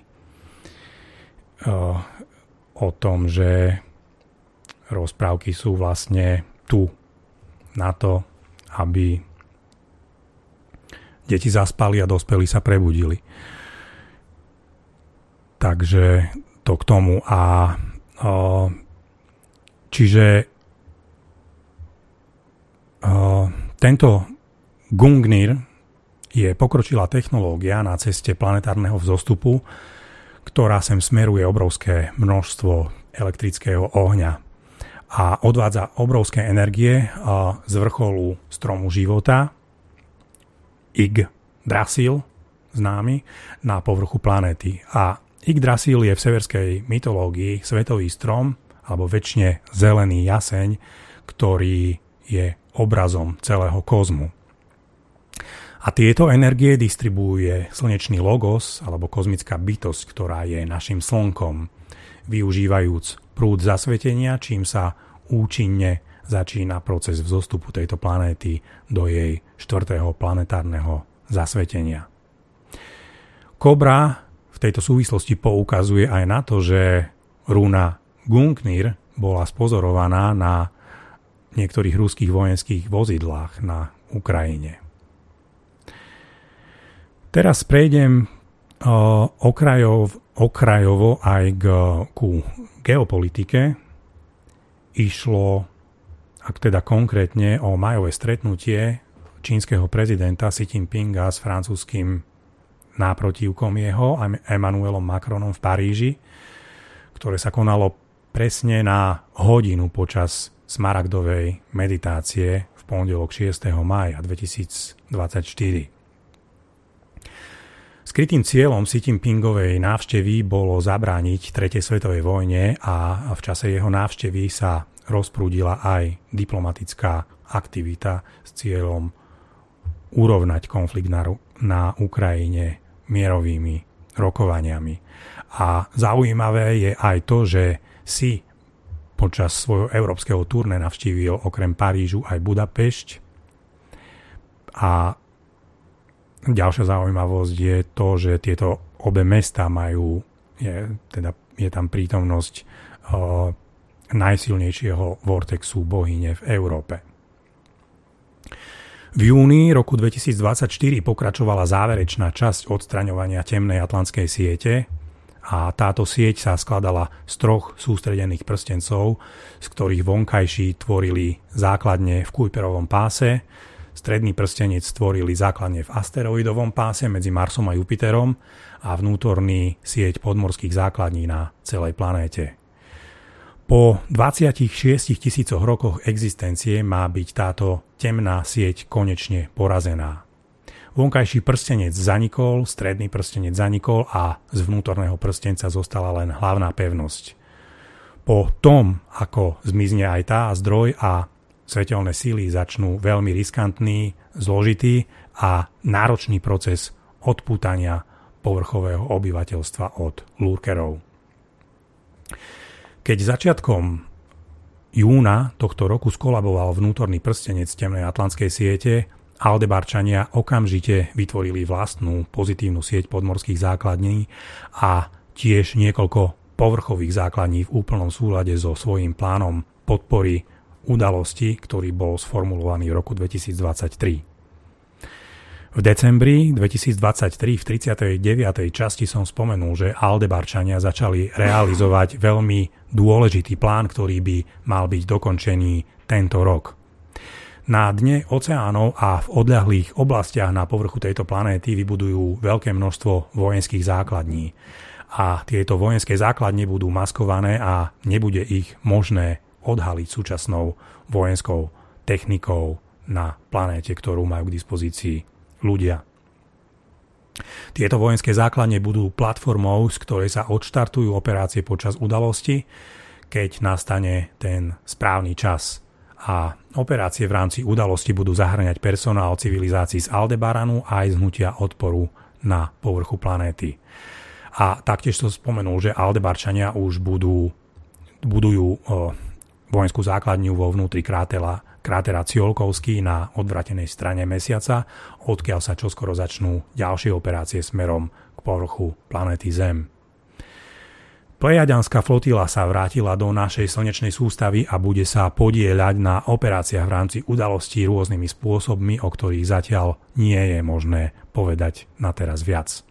o tom, že rozprávky sú vlastne tu na to, aby deti zaspali a dospelí sa prebudili. Takže to k tomu. A čiže tento Gungnir je pokročilá technológia na ceste planetárneho vzostupu, ktorá sem smeruje obrovské množstvo elektrického ohňa a odvádza obrovské energie z vrcholu stromu života Yggdrasil, známy, na povrchu planéty. A Yggdrasil je v severskej mytológii svetový strom alebo večne zelený jaseň, ktorý je obrazom celého kozmu. A tieto energie distribuuje slnečný logos alebo kozmická bytosť, ktorá je našim slnkom, využívajúc prúd zasvetenia, čím sa účinne začína proces vzostupu tejto planéty do jej 4. planetárneho zasvetenia. Kobra v tejto súvislosti poukazuje aj na to, že rúna Gungnir bola spozorovaná na niektorých ruských vojenských vozidlách na Ukrajine. Teraz prejdem okrajovo aj ku geopolitike. Išlo, ak teda konkrétne, o májové stretnutie čínskeho prezidenta Xi Jinpinga s francúzským náprotivkom jeho, Emmanuelom Macronom v Paríži, ktoré sa konalo presne na hodinu počas smaragdovej meditácie v pondelok 6. mája 2024. Skrytým cieľom Xi Jinpingovej návštevy bolo zabrániť tretej svetovej vojne a v čase jeho návštevy sa rozprúdila aj diplomatická aktivita s cieľom urovnať konflikt na Ukrajine mierovými rokovaniami. A zaujímavé je aj to, že Xi počas svojho európskeho turné navštívil okrem Parížu aj Budapešť a ďalšia zaujímavosť je to, že tieto obe mestá je tam prítomnosť najsilnejšieho vortexu bohyne v Európe. V júni roku 2024 pokračovala záverečná časť odstraňovania temnej atlantskej siete A táto sieť sa skladala z 3 sústredených prstencov, z ktorých vonkajší tvorili základne v Kuiperovom páse, stredný prstenec tvorili základne v asteroidovom páse medzi Marsom a Jupiterom a vnútorný sieť podmorských základní na celej planéte. Po 26 000 rokoch existencie má byť táto temná sieť konečne porazená. Vonkajší prstenec zanikol, stredný prstenec zanikol a z vnútorného prstenca zostala len hlavná pevnosť. Po tom, ako zmizne aj tá zdroj a svetelné síly začnú veľmi riskantný, zložitý a náročný proces odpútania povrchového obyvateľstva od lurkerov. Keď začiatkom júna tohto roku skolaboval vnútorný prstenec temnej atlantskej siete, Aldebarčania okamžite vytvorili vlastnú pozitívnu sieť podmorských základní a tiež niekoľko povrchových základní v úplnom súlade so svojím plánom podpory udalosti, ktorý bol sformulovaný v roku 2023. V decembri 2023 v 39. časti som spomenul, že Aldebarčania začali realizovať veľmi dôležitý plán, ktorý by mal byť dokončený tento rok. Na dne oceánov a v odľahlých oblastiach na povrchu tejto planéty vybudujú veľké množstvo vojenských základní. A tieto vojenské základne budú maskované a nebude ich možné odhaliť súčasnou vojenskou technikou na planéte, ktorú majú k dispozícii ľudia. Tieto vojenské základne budú platformou, z ktorej sa odštartujú operácie počas udalosti, keď nastane ten správny čas. A operácie v rámci udalosti budú zahŕňať personál civilizácií z Aldebaranu a aj z hnutia odporu na povrchu planéty. A taktiež som spomenul, že Aldebarčania už budujú vojenskú základňu vo vnútri krátera Tsiolkovský na odvratenej strane Mesiaca, odkiaľ sa čoskoro začnú ďalšie operácie smerom k povrchu planéty Zem. Plejadianská flotila sa vrátila do našej slnečnej sústavy a bude sa podieľať na operáciách v rámci udalostí rôznymi spôsobmi, o ktorých zatiaľ nie je možné povedať na teraz viac.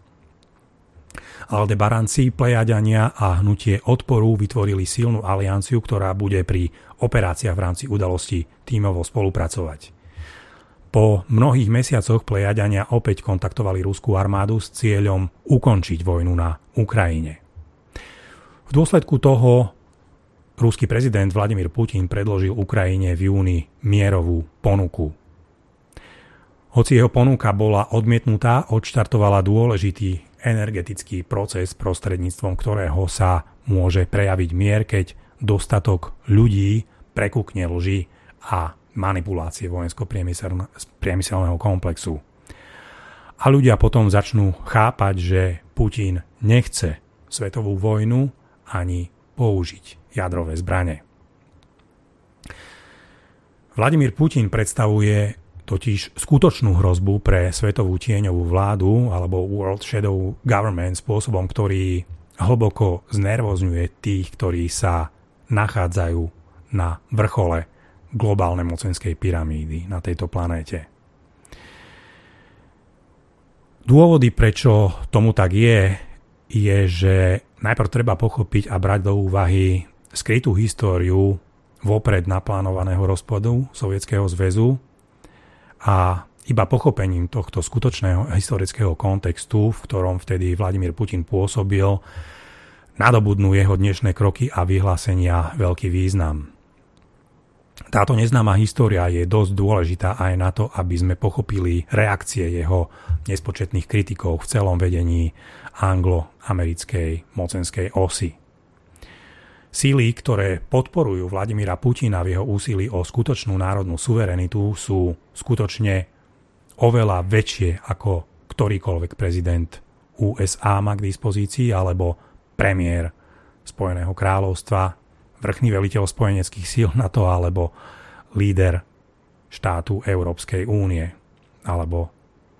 Aldebaranci, Plejadiania a hnutie odporu vytvorili silnú alianciu, ktorá bude pri operáciách v rámci udalosti tímovo spolupracovať. Po mnohých mesiacoch Plejadiania opäť kontaktovali ruskú armádu s cieľom ukončiť vojnu na Ukrajine. V dôsledku toho ruský prezident Vladimír Putin predložil Ukrajine v júni mierovú ponuku. Hoci jeho ponuka bola odmietnutá, odštartovala dôležitý energetický proces, prostredníctvom ktorého sa môže prejaviť mier, keď dostatok ľudí prekúkne lži a manipulácie vojensko-priemyselného komplexu. A ľudia potom začnú chápať, že Putin nechce svetovú vojnu ani použiť jadrové zbrane. Vladimír Putin predstavuje totiž skutočnú hrozbu pre svetovú tieňovú vládu alebo World Shadow Government spôsobom, ktorý hlboko znervozňuje tých, ktorí sa nachádzajú na vrchole globálnej mocenskej pyramídy na tejto planéte. Dôvody, prečo tomu tak je, že najprv treba pochopiť a brať do úvahy skrytú históriu vopred naplánovaného rozpadu Sovietskeho zväzu a iba pochopením tohto skutočného historického kontextu, v ktorom vtedy Vladimír Putin pôsobil, nadobudnú jeho dnešné kroky a vyhlásenia veľký význam. Táto neznáma história je dosť dôležitá aj na to, aby sme pochopili reakcie jeho nespočetných kritikov v celom vedení anglo-americkej mocenskej osy. Síly, ktoré podporujú Vladimíra Putina v jeho úsilí o skutočnú národnú suverenitu, sú skutočne oveľa väčšie ako ktorýkoľvek prezident USA má k dispozícii alebo premiér Spojeného kráľovstva, vrchný veliteľ spojeneckých síl NATO alebo líder štátu Európskej únie alebo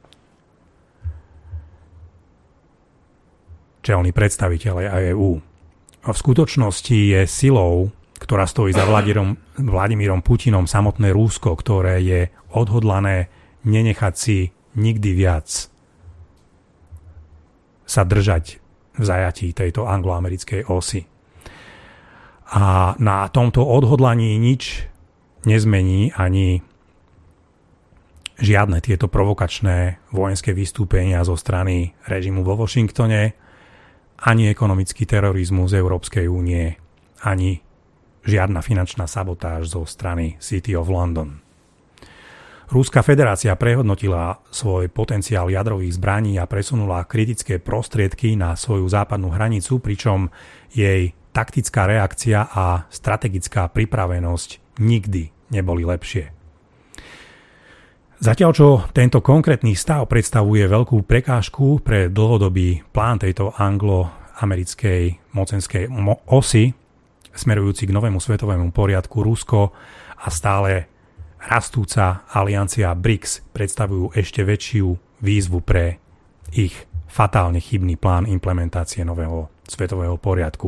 čelní predstavitelia EÚ. A v skutočnosti je silou, ktorá stojí za Vladimírom Putinom, samotné Rusko, ktoré je odhodlané nenechať si nikdy viac sa držať v zajatí tejto angloamerickej osy. A na tomto odhodlaní nič nezmení ani žiadne tieto provokačné vojenské vystúpenia zo strany režimu vo Washingtone, ani ekonomický terorizmus Európskej únie, ani žiadna finančná sabotáž zo strany City of London. Ruská federácia prehodnotila svoj potenciál jadrových zbraní a presunula kritické prostriedky na svoju západnú hranicu, pričom jej taktická reakcia a strategická pripravenosť nikdy neboli lepšie. Zatiaľ, čo tento konkrétny stav predstavuje veľkú prekážku pre dlhodobý plán tejto anglo-americkej mocenskej osy, smerujúci k novému svetovému poriadku, Rusko a stále rastúca aliancia BRICS predstavujú ešte väčšiu výzvu pre ich fatálne chybný plán implementácie nového svetového poriadku.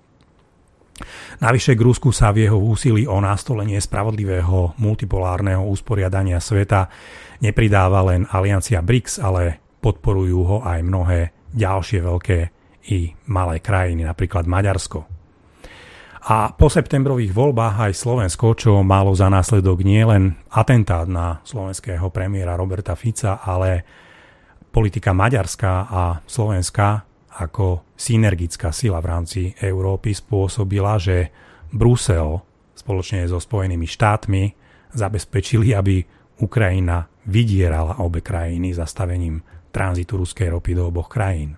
Navyše k Rusku sa v jeho úsilí o nastolenie spravodlivého multipolárneho usporiadania sveta nepridáva len aliancia BRICS, ale podporujú ho aj mnohé ďalšie veľké i malé krajiny, napríklad Maďarsko. A po septembrových voľbách aj Slovensko, čo malo za následok nielen atentát na slovenského premiéra Roberta Fica, ale politika maďarská a slovenská ako synergická sila v rámci Európy spôsobila, že Brusel spoločne so Spojenými štátmi zabezpečili, aby Ukrajina vydierala obe krajiny zastavením tranzitu ruskej ropy do oboch krajín.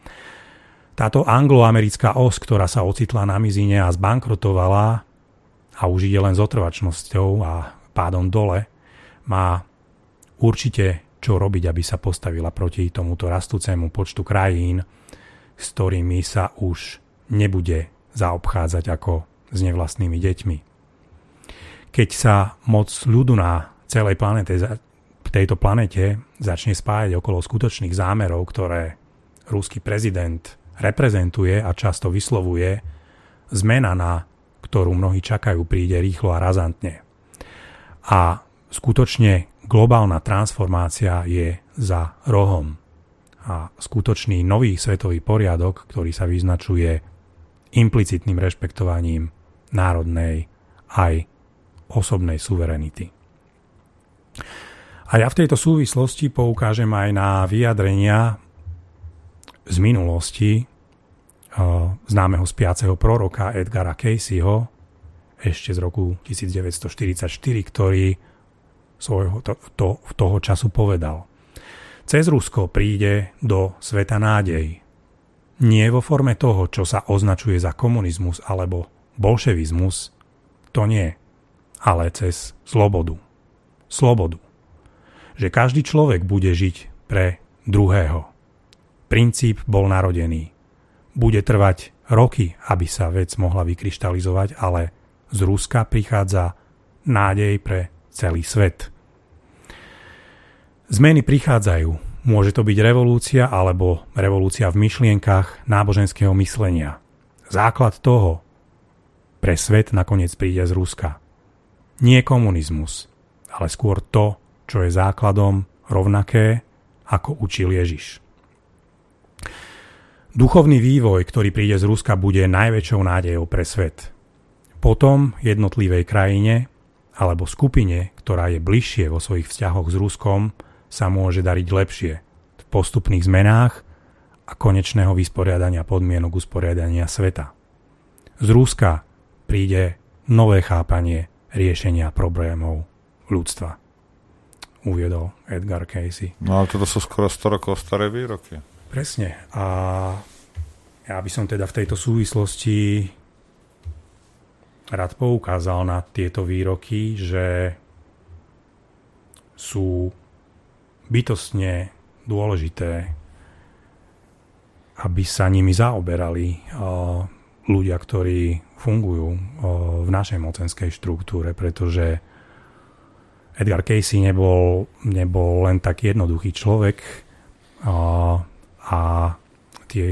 Táto angloamerická os, ktorá sa ocitla na mizine a zbankrotovala a už ide len s otrvačnosťou a pádom dole, má určite čo robiť, aby sa postavila proti tomuto rastúcemu počtu krajín, s ktorými sa už nebude zaobchádzať ako s nevlastnými deťmi. Keď sa moc ľudu na celej tejto planete začne spájať okolo skutočných zámerov, ktoré ruský prezident reprezentuje a často vyslovuje, zmena, na ktorú mnohí čakajú, príde rýchlo a razantne. A skutočne globálna transformácia je za rohom. A skutočný nový svetový poriadok, ktorý sa vyznačuje implicitným rešpektovaním národnej aj osobnej suverenity. A ja v tejto súvislosti poukážem aj na vyjadrenia z minulosti známeho spiaceho proroka Edgara Caseyho ešte z roku 1944, ktorý toho času povedal: cez Rusko príde do sveta nádej. Nie vo forme toho, čo sa označuje za komunizmus alebo bolševizmus, to nie, ale cez slobodu. Slobodu. Že každý človek bude žiť pre druhého. Princíp bol narodený. Bude trvať roky, aby sa vec mohla vykryštalizovať, ale z Ruska prichádza nádej pre celý svet. Zmeny prichádzajú. Môže to byť revolúcia alebo revolúcia v myšlienkach náboženského myslenia. Základ toho pre svet nakoniec príde z Ruska. Nie komunizmus, ale skôr to, čo je základom rovnaké, ako učil Ježiš. Duchovný vývoj, ktorý príde z Ruska, bude najväčšou nádejou pre svet. Potom jednotlivej krajine alebo skupine, ktorá je bližšie vo svojich vzťahoch s Ruskom, sa môže dariť lepšie v postupných zmenách a konečného vysporiadania podmienok usporiadania sveta. Z Ruska príde nové chápanie riešenia problémov ľudstva, uviedol Edgar Casey. No ale toto sú skoro 100 rokov staré výroky. Presne. A ja by som teda v tejto súvislosti rád poukázal na tieto výroky, že sú bytostne dôležité, aby sa nimi zaoberali ľudia, ktorí fungujú v našej mocenskej štruktúre, pretože Edgar Casey nebol len taký jednoduchý človek a tie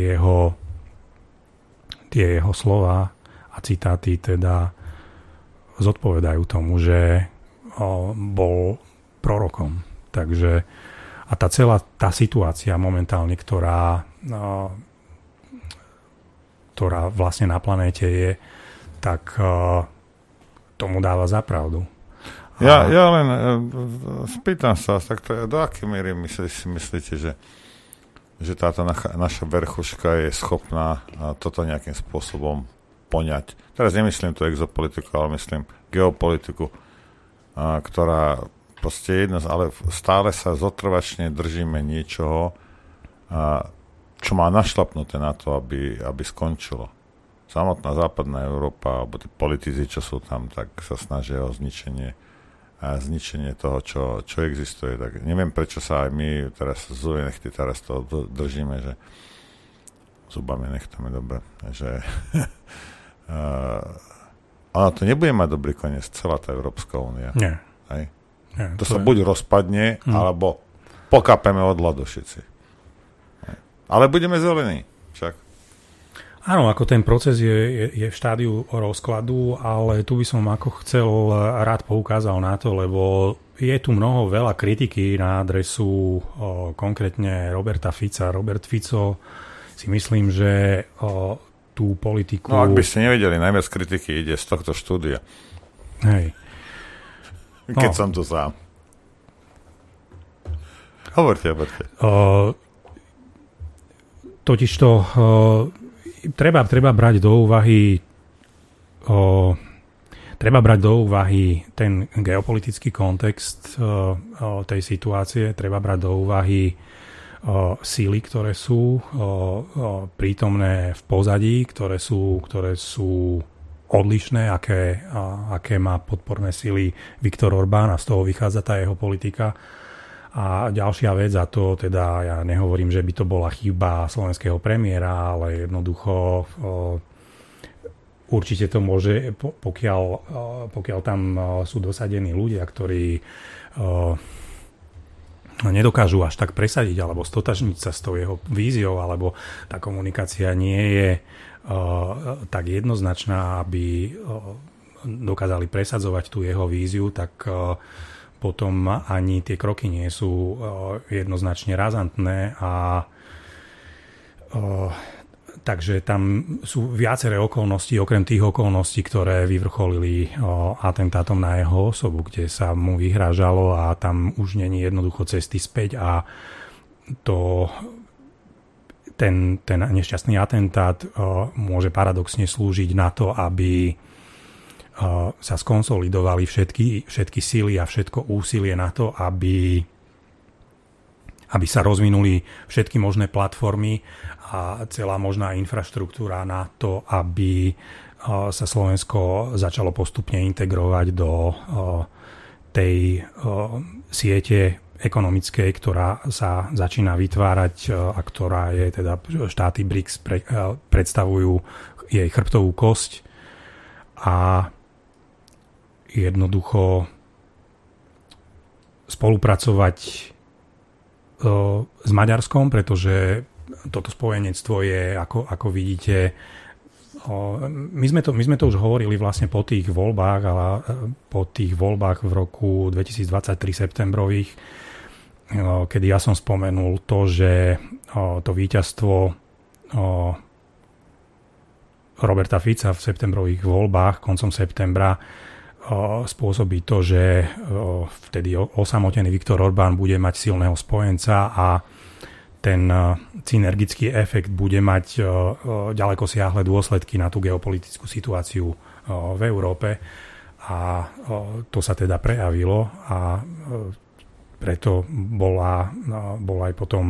jeho slova a citáty teda zodpovedajú tomu, že bol prorokom. Takže a tá situácia momentálne, ktorá ktorá vlastne na planéte je, tak tomu dáva za pravdu. Ja len spýtam sa, tak do akej miery si myslíte, že táto naša verchuška je schopná toto nejakým spôsobom poňať. Teraz nemyslím tú exopolitiku, ale myslím geopolitiku, ktorá proste ale stále sa zotrvačne držíme niečoho, čo má našlapnuté na to, aby skončilo. Samotná západná Európa, alebo tí politici, čo sú tam, tak sa snažia o zničenie toho, čo existuje. Tak neviem, prečo sa aj my teraz zubami nechty teraz to držíme, že zubami nechtame dobre, že ono to nebude mať dobrý koniec, celá tá Európska únia. Nie. Hej? Nie, to sa buď rozpadne, alebo pokapeme od ľadu všetci. Hej. Ale budeme zelení, však. Áno, ako ten proces je v štádiu rozkladu, ale tu by som ako chcel rád poukázal na to, lebo je tu veľa kritiky na adresu konkrétne Roberta Fica. Robert Fico si myslím, že tú politiku... No ak by ste nevedeli, najviac kritiky ide z tohto štúdia. Hej. Keď som tu sám. Hovorte. Totižto treba brať do úvahy ten geopolitický kontext tej situácie, treba brať do úvahy síly, ktoré sú prítomné v pozadí, ktoré sú odlišné, aké má podporné síly Viktor Orbán a z toho vychádza tá jeho politika. A ďalšia vec, a to teda ja nehovorím, že by to bola chyba slovenského premiéra, ale jednoducho určite to môže, pokiaľ tam sú dosadení ľudia, ktorí nedokážu až tak presadiť alebo stotožniť sa s tou jeho víziou, alebo tá komunikácia nie je tak jednoznačná, aby dokázali presadzovať tú jeho víziu, tak potom ani tie kroky nie sú jednoznačne razantné a takže tam sú viaceré okolnosti, okrem tých okolností, ktoré vyvrcholili atentátom na jeho osobu, kde sa mu vyhrážalo a tam už není jednoducho cesty späť a ten nešťastný atentát môže paradoxne slúžiť na to, aby sa skonsolidovali všetky síly a všetko úsilie na to, aby sa rozvinuli všetky možné platformy a celá možná infraštruktúra na to, aby sa Slovensko začalo postupne integrovať do tej siete ekonomickej, ktorá sa začína vytvárať a ktorá je teda štáty BRICS predstavujú jej chrbtovú kosť a jednoducho spolupracovať s Maďarskom, pretože toto spojenectvo je, ako vidíte, my sme to už hovorili vlastne po tých voľbách v roku 2023 septembrových, kedy ja som spomenul to, že to víťazstvo Roberta Fica v septembrových voľbách koncom septembra spôsobí to, že vtedy osamotený Viktor Orbán bude mať silného spojenca a ten synergický efekt bude mať ďaleko siahle dôsledky na tú geopolitickú situáciu v Európe a to sa teda prejavilo a preto bola aj potom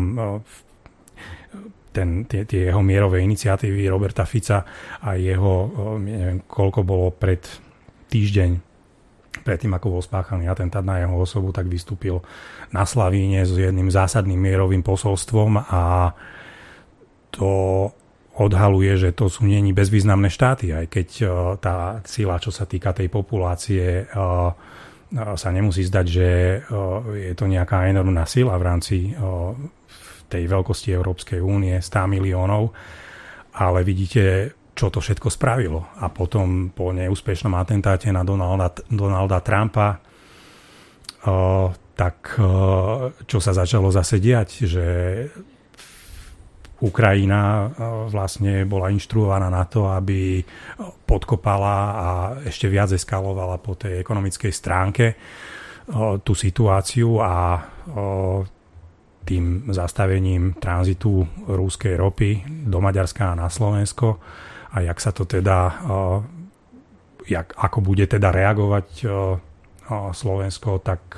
tie jeho mierové iniciatívy Roberta Fica a jeho, neviem, koľko bolo týždeň predtým, ako bol spáchaný atentát na jeho osobu, tak vystúpil na Slavíne s jedným zásadným mierovým posolstvom a to odhaluje, že to sú nie bezvýznamné štáty, aj keď tá sila, čo sa týka tej populácie, sa nemusí zdať, že je to nejaká enormná sila v rámci tej veľkosti Európskej únie, 100 miliónov, ale vidíte, čo to všetko spravilo. A potom po neúspešnom atentáte na Donalda Trumpa čo sa začalo zase diať, že Ukrajina vlastne bola inštruovaná na to, aby podkopala a ešte viac eskalovala po tej ekonomickej stránke tú situáciu a tým zastavením tranzitu ruskej ropy do Maďarska a na Slovensko a jak sa to teda, ako bude teda reagovať Slovensko, tak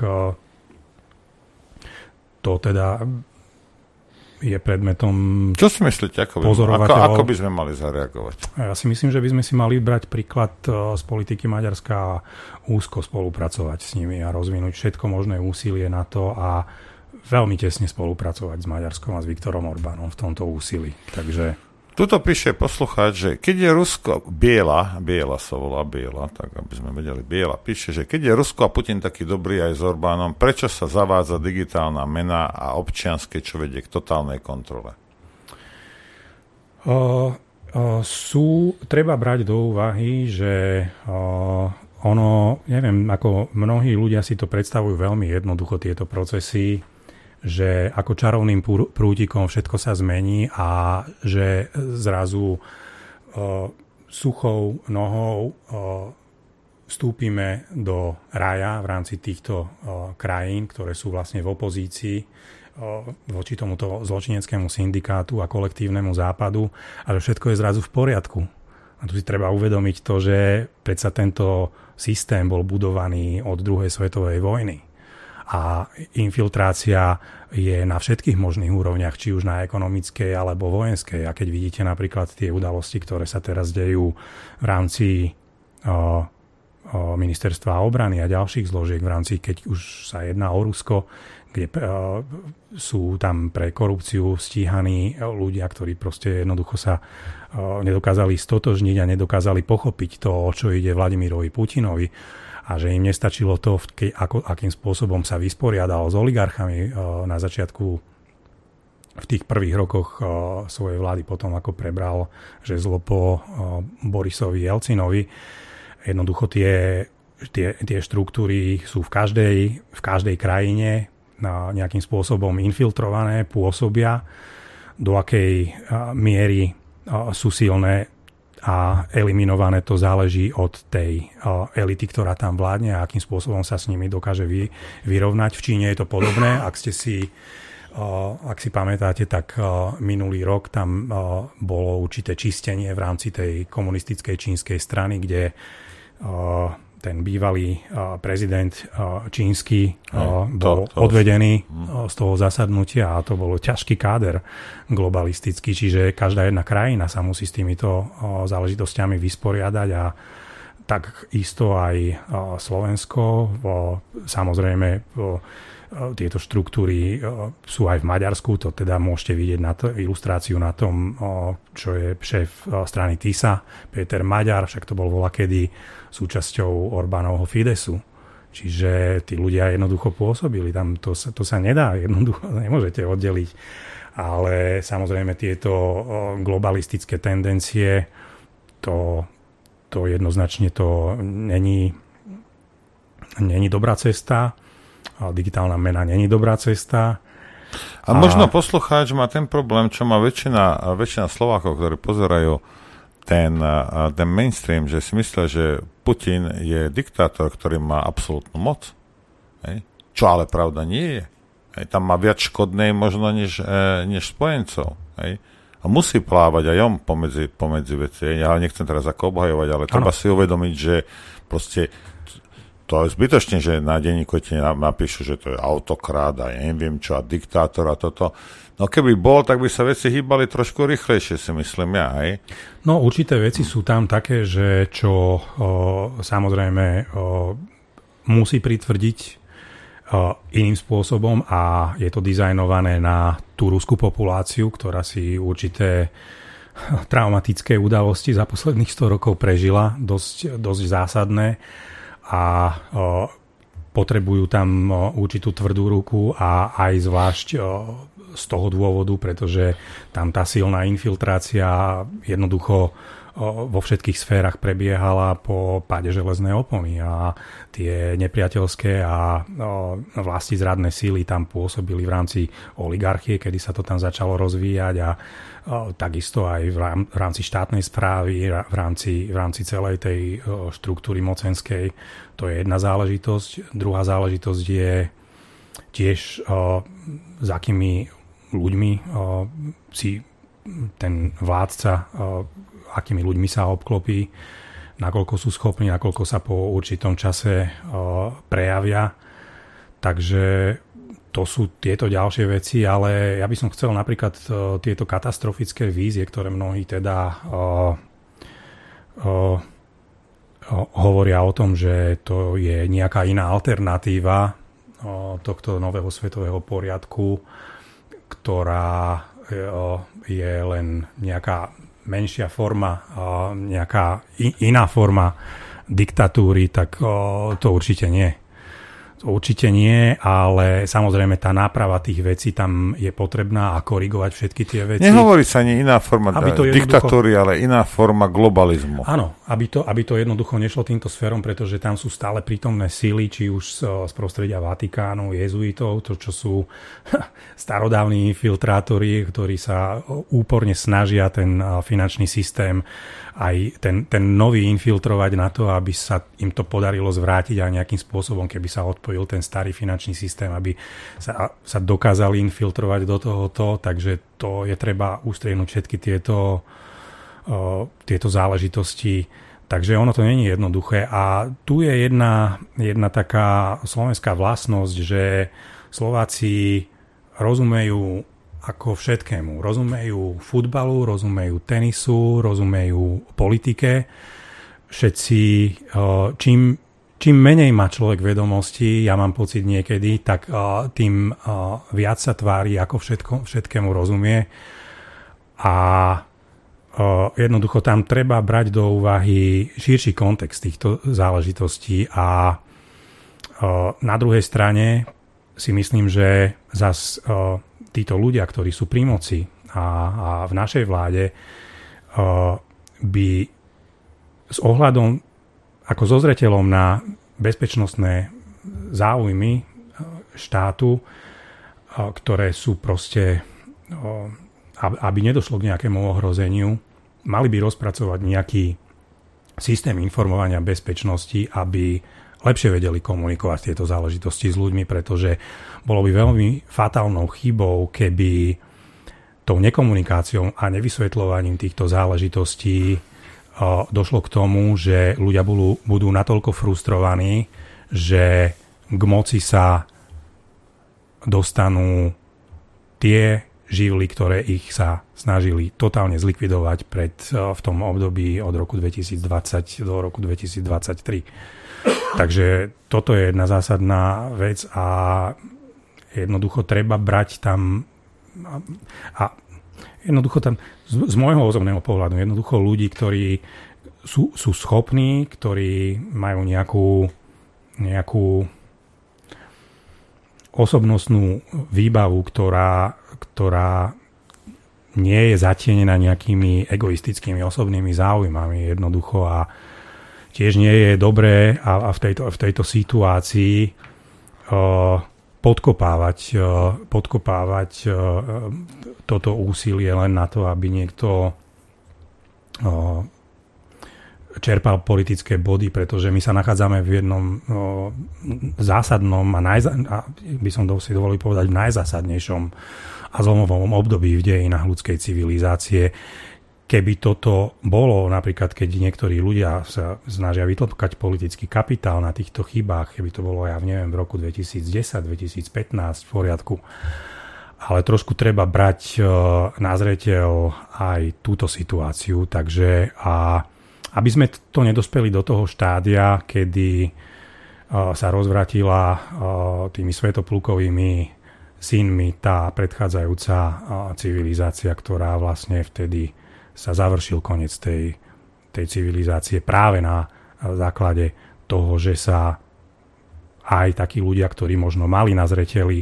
to teda je predmetom Čo si myslíte, pozorovateľov. Ako by sme mali zareagovať? Ja si myslím, že by sme si mali brať príklad z politiky Maďarska a úzko spolupracovať s nimi a rozvinúť všetko možné úsilie na to a veľmi tesne spolupracovať s Maďarskom a s Viktorom Orbánom v tomto úsilí. Takže tuto píše poslucháč, že keď je Rusko, Biela sa volá Biela, tak aby sme vedeli, Biela píše, že keď je Rusko a Putin taký dobrý aj s Orbánom, prečo sa zavádza digitálna mena a občianske, čo vedie k totálnej kontrole? Treba brať do úvahy, že neviem, ako mnohí ľudia si to predstavujú veľmi jednoducho tieto procesy, že ako čarovným prútikom všetko sa zmení a že zrazu suchou nohou vstúpime do raja v rámci týchto krajín, ktoré sú vlastne v opozícii voči tomuto zločineckému syndikátu a kolektívnemu západu a že všetko je zrazu v poriadku. A tu si treba uvedomiť to, že predsa tento systém bol budovaný od druhej svetovej vojny. A infiltrácia je na všetkých možných úrovniach, či už na ekonomickej alebo vojenskej. A keď vidíte napríklad tie udalosti, ktoré sa teraz dejú v rámci ministerstva obrany a ďalších zložiek, v rámci, keď už sa jedná o Rusko, kde sú tam pre korupciu stíhaní ľudia, ktorí proste jednoducho sa nedokázali stotožniť a nedokázali pochopiť to, o čo ide Vladimirovi Putinovi. A že im nestačilo to, akým spôsobom sa vysporiadal s oligarchami na začiatku v tých prvých rokoch svojej vlády, potom ako prebral žezlo po Borisovi Jelcinovi. Jednoducho tie štruktúry sú v každej krajine nejakým spôsobom infiltrované, pôsobia, do akej miery sú silné a eliminované, to záleží od tej elity, ktorá tam vládne a akým spôsobom sa s nimi dokáže vyrovnať. V Číne je to podobné. Ak si pamätáte, tak minulý rok tam bolo určité čistenie v rámci tej komunistickej čínskej strany, kde ten bývalý prezident čínsky bol odvedený z toho zasadnutia a to bol ťažký káder globalistický, čiže každá jedna krajina sa musí s týmito záležitosťami vysporiadať a tak isto aj Slovensko. Samozrejme tieto štruktúry sú aj v Maďarsku, to teda môžete vidieť ilustráciu na tom, čo je šéf strany TISA, Péter Maďar, však to bol volakedy súčasťou Orbánovho Fidesu. Čiže tí ľudia jednoducho pôsobili, tam to sa nedá, jednoducho nemôžete oddeliť. Ale samozrejme tieto globalistické tendencie, to jednoznačne to není dobrá cesta. Digitálna mena není dobrá cesta. A možno poslucháč má ten problém, čo má väčšina Slovákov, ktorí pozerajú ten mainstream, že si myslia, že Putin je diktátor, ktorý má absolútnu moc. Hej? Čo ale pravda nie je. Hej? Tam má viac škodnej možno než spojencov. Hej? A musí plávať aj on pomedzi veci. Ja nechcem teraz ako obhajovať, ale treba si uvedomiť, že proste to je zbytočne, že na denníku ti napíšu, že to je autokrát a neviem čo, a diktátor a toto. No keby bol, tak by sa veci hýbali trošku rýchlejšie, si myslím ja, hej? No určité veci sú tam také, že čo samozrejme musí pritvrdiť iným spôsobom a je to dizajnované na tú ruskú populáciu, ktorá si určité traumatické udalosti za posledných 100 rokov prežila, dosť zásadné a potrebujú tam určitú tvrdú ruku a aj zvlášť z toho dôvodu, pretože tam tá silná infiltrácia jednoducho vo všetkých sférach prebiehala po páde železnej opony a tie nepriateľské a vlastizradné síly tam pôsobili v rámci oligarchie, kedy sa to tam začalo rozvíjať a takisto aj v rámci štátnej správy, v rámci celej tej štruktúry mocenskej. To je jedna záležitosť. Druhá záležitosť je tiež s akými ľuďmi si ten vládca, akými ľuďmi sa obklopí, nakoľko sú schopní, nakoľko sa po určitom čase prejavia. Takže to sú tieto ďalšie veci, ale ja by som chcel napríklad tieto katastrofické vízie, ktoré mnohí teda hovoria o tom, že to je nejaká iná alternatíva tohto nového svetového poriadku, ktorá je len nejaká menšia forma, nejaká iná forma diktatúry, tak to určite nie. Určite nie, ale samozrejme tá náprava tých vecí tam je potrebná a korigovať všetky tie veci. Nehovorí sa ani iná forma diktatúry, ale iná forma globalizmu. Áno, aby to jednoducho nešlo týmto sférom, pretože tam sú stále prítomné síly, či už z prostredia Vatikánu, jezuitov, to čo sú starodávni infiltrátori, ktorí sa úporne snažia ten finančný systém aj ten nový infiltrovať na to, aby sa im to podarilo zvrátiť aj nejakým spôsobom, keby sa odpojil ten starý finančný systém, aby sa dokázali infiltrovať do tohoto, takže to je treba ustriehnúť všetky tieto záležitosti. Takže ono to nie je jednoduché. A tu je jedna taká slovenská vlastnosť, že Slováci rozumejú ako všetkému. Rozumejú futbalu, rozumejú tenisu, rozumejú politike. Všetci, čím menej má človek vedomostí, ja mám pocit niekedy, tak tým viac sa tvári, ako všetkému rozumie. A jednoducho tam treba brať do úvahy širší kontext týchto záležitostí a na druhej strane si myslím, že zas títo ľudia, ktorí sú pri moci a v našej vláde by s ohľadom ako so zreteľom na bezpečnostné záujmy štátu, ktoré sú proste, aby nedošlo k nejakému ohrozeniu, mali by rozpracovať nejaký systém informovania bezpečnosti, aby lepšie vedeli komunikovať tieto záležitosti s ľuďmi, pretože bolo by veľmi fatálnou chybou, keby tou nekomunikáciou a nevysvetľovaním týchto záležitostí došlo k tomu, že ľudia budú natoľko frustrovaní, že k moci sa dostanú tie živly, ktoré ich sa snažili totálne zlikvidovať v tom období od roku 2020 do roku 2023. Takže toto je jedna zásadná vec a jednoducho treba brať tam a jednoducho tam z môjho osobného pohľadu jednoducho ľudí, ktorí sú schopní, ktorí majú nejakú osobnostnú výbavu, ktorá nie je zatienená nejakými egoistickými osobnými záujmami jednoducho a tiež nie je dobré a v tejto situácii podkopávať toto úsilie len na to, aby niekto čerpal politické body, pretože my sa nachádzame v jednom zásadnom a by som si dovolil povedať v najzásadnejšom a zlomovom období v dejinách ľudskej civilizácie. Keby toto bolo, napríklad keď niektorí ľudia sa snažia vytlpkať politický kapitál na týchto chybách, keby to bolo, ja neviem, v roku 2010-2015 v poriadku, ale trošku treba brať na zreteľ aj túto situáciu, takže aby sme to nedospeli do toho štádia, kedy sa rozvratila tými svätoplukovými synmi tá predchádzajúca civilizácia, ktorá vlastne vtedy sa završil koniec tej civilizácie práve na základe toho, že sa aj takí ľudia, ktorí možno mali na zreteli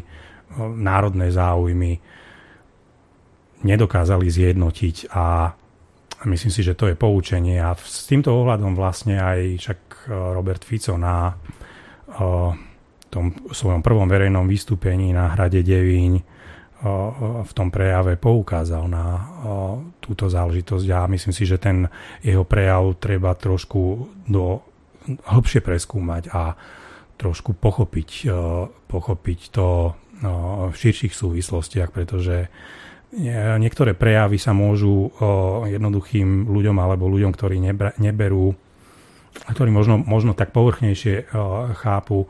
národné záujmy, nedokázali zjednotiť a myslím si, že to je poučenie a s týmto ohľadom vlastne aj však Robert Fico na tom svojom prvom verejnom vystúpení na hrade Devíň v tom prejave poukázal na túto záležitosť a myslím si, že ten jeho prejav treba trošku hlbšie preskúmať a trošku pochopiť to v širších súvislostiach, pretože niektoré prejavy sa môžu jednoduchým ľuďom alebo ľuďom, ktorí neberú, ktorí možno tak povrchnejšie chápu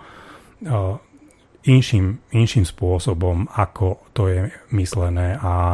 inším spôsobom, ako to je myslené a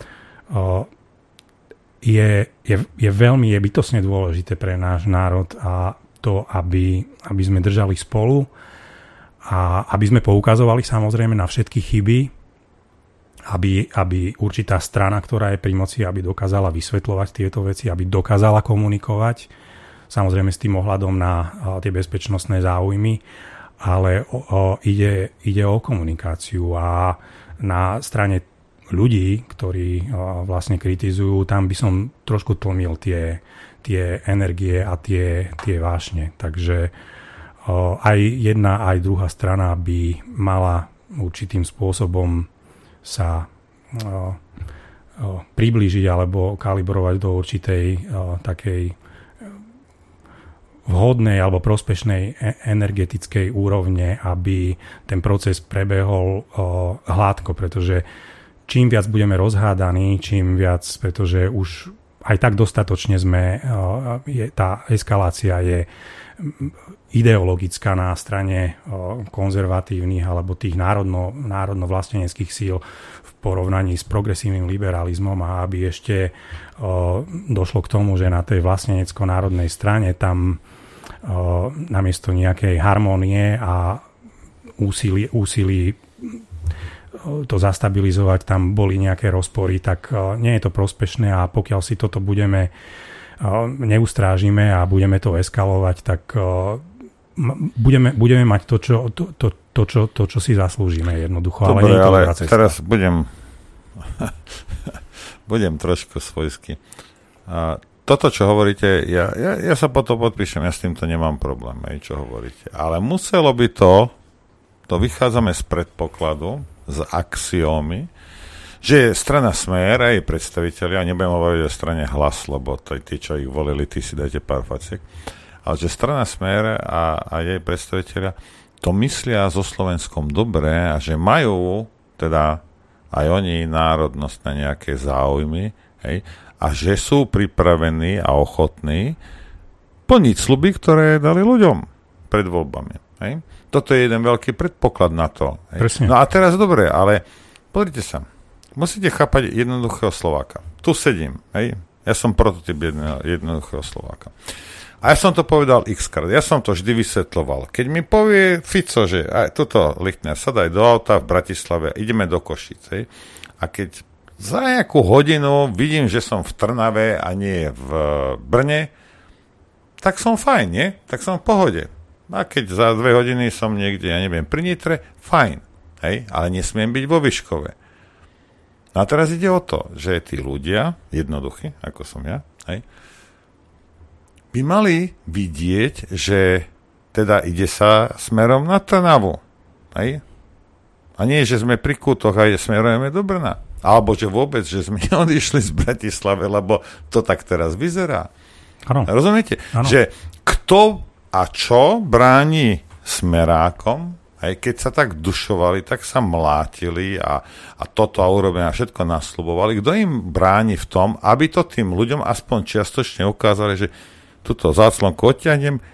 je veľmi bytostne dôležité pre náš národ a to, aby sme držali spolu a aby sme poukazovali samozrejme na všetky chyby, aby určitá strana, ktorá je pri moci, aby dokázala vysvetľovať tieto veci, aby dokázala komunikovať, samozrejme s tým ohľadom na tie bezpečnostné záujmy, ale ide o komunikáciu a na strane ľudí, ktorí vlastne kritizujú, tam by som trošku tlmil tie energie a tie vášne. Takže aj jedna, aj druhá strana by mala určitým spôsobom sa priblížiť alebo kalibrovať do určitej takej vhodnej alebo prospešnej energetickej úrovne, aby ten proces prebehol hladko, pretože čím viac budeme rozhádaní, čím viac, pretože už aj tak dostatočne tá eskalácia je ideologická na strane konzervatívnych alebo tých národno-vlasteneckých síl v porovnaní s progresívnym liberalizmom a aby ešte došlo k tomu, že na tej vlastenecko-národnej strane tam namiesto nejakej harmónie a úsilí to zastabilizovať, tam boli nejaké rozpory, tak nie je to prospešné a pokiaľ si toto neustrážime a budeme to eskalovať, tak budeme mať to, čo si zaslúžime jednoducho. Dobre, ale nie je to ale dobrá cesta. teraz budem trošku svojský. Toto, čo hovoríte, ja sa potom podpíšem, ja s týmto nemám problém, čo hovoríte. Ale muselo by to vychádzame z predpokladu, z axiómy, že strana Smer a jej predstavitelia, nebudem hovoriť o strane Hlas, lebo tí, čo ich volili, tí si dajte pár faciek, ale že strana Smer a jej predstavitelia to myslia so Slovenskom dobre a že majú teda aj oni národnostné nejaké záujmy, hej, a že sú pripravení a ochotní plniť sľuby, ktoré dali ľuďom pred voľbami. Hej. Toto je jeden veľký predpoklad na to. Hej. No a teraz dobre, ale pozrite sa. Musíte chápať jednoduchého Slováka. Tu sedím. Hej. Ja som prototyp jednoduchého Slováka. A ja som to povedal x-krát. Ja som to vždy vysvetľoval. Keď mi povie Fico, že toto Lichtner, sadaj do auta v Bratislave, ideme do Košíc. Hej. A keď za nejakú hodinu vidím, že som v Trnave a nie v Brne, tak som fajn, nie? Tak som v pohode. A keď za 2 hodiny som niekde, ja neviem, pri Nitre, fajn. Hej? Ale nesmiem byť vo Vyškove. A teraz ide o to, že tí ľudia, jednoduchí, ako som ja, hej, by mali vidieť, že teda ide sa smerom na Trnavu. Hej? A nie, že sme pri kútoch a smerujeme do Brna. Alebo že vôbec, že sme neodišli z Bratislavy, lebo to tak teraz vyzerá. Ano. Rozumiete? Ano. Že kto a čo bráni smerákom, aj keď sa tak dušovali, tak sa mlátili a toto a urobia všetko nasľubovali. Kto im bráni v tom, aby to tým ľuďom aspoň čiastočne ukázali, že túto záclonku odtiahnem,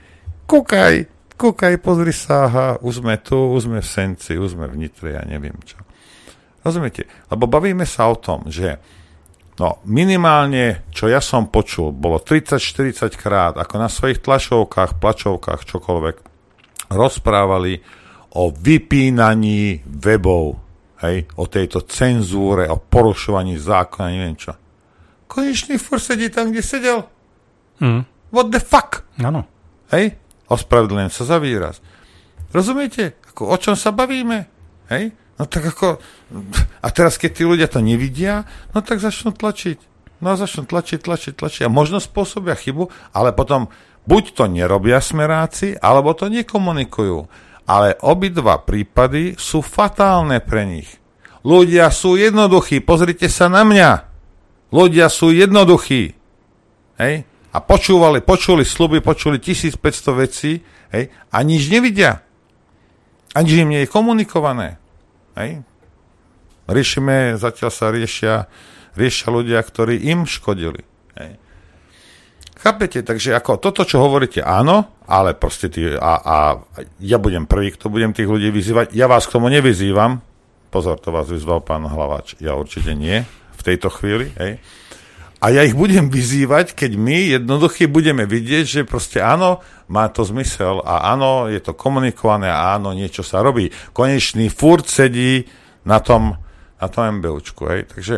kúkaj, pozri sa, aha, už sme tu, už sme v Senci, už sme v Nitre, ja neviem čo. Rozumiete? Lebo bavíme sa o tom, že minimálne, čo ja som počul, bolo 30-40 krát, ako na svojich tlačovkách, plačovkách, čokoľvek, rozprávali o vypínaní webov, hej, o tejto cenzúre, o porušovaní zákona, neviem čo. Konečný furt sedí tam, kde sedel. What the fuck? Áno. Hej? Ospravedlňujem sa za výraz. Rozumiete? O čom sa bavíme? Hej? No tak ako... A teraz, keď tí ľudia to nevidia, no tak začnú tlačiť. No a začnú tlačiť a možno spôsobia chybu, ale potom buď to nerobia smeráci, alebo to nekomunikujú. Ale obidva prípady sú fatálne pre nich. Ľudia sú jednoduchí, pozrite sa na mňa. Ľudia sú jednoduchí. Hej? A počuli sľuby, počuli 1500 vecí, hej? A nič nevidia. A nič im nie je komunikované. Hej? Zatiaľ sa riešia ľudia, ktorí im škodili. Hej. Chápete? Takže ako toto, čo hovoríte, áno, ale proste ja budem prvý, kto budem tých ľudí vyzývať. Ja vás k tomu nevyzývam. Pozor, to vás vyzval pán Hlaváč. Ja určite nie v tejto chvíli. Hej. A ja ich budem vyzývať, keď my jednoducho budeme vidieť, že proste áno, má to zmysel a áno, je to komunikované a áno, niečo sa robí. Konečný furt sedí na tom MBUčku. Hej. Takže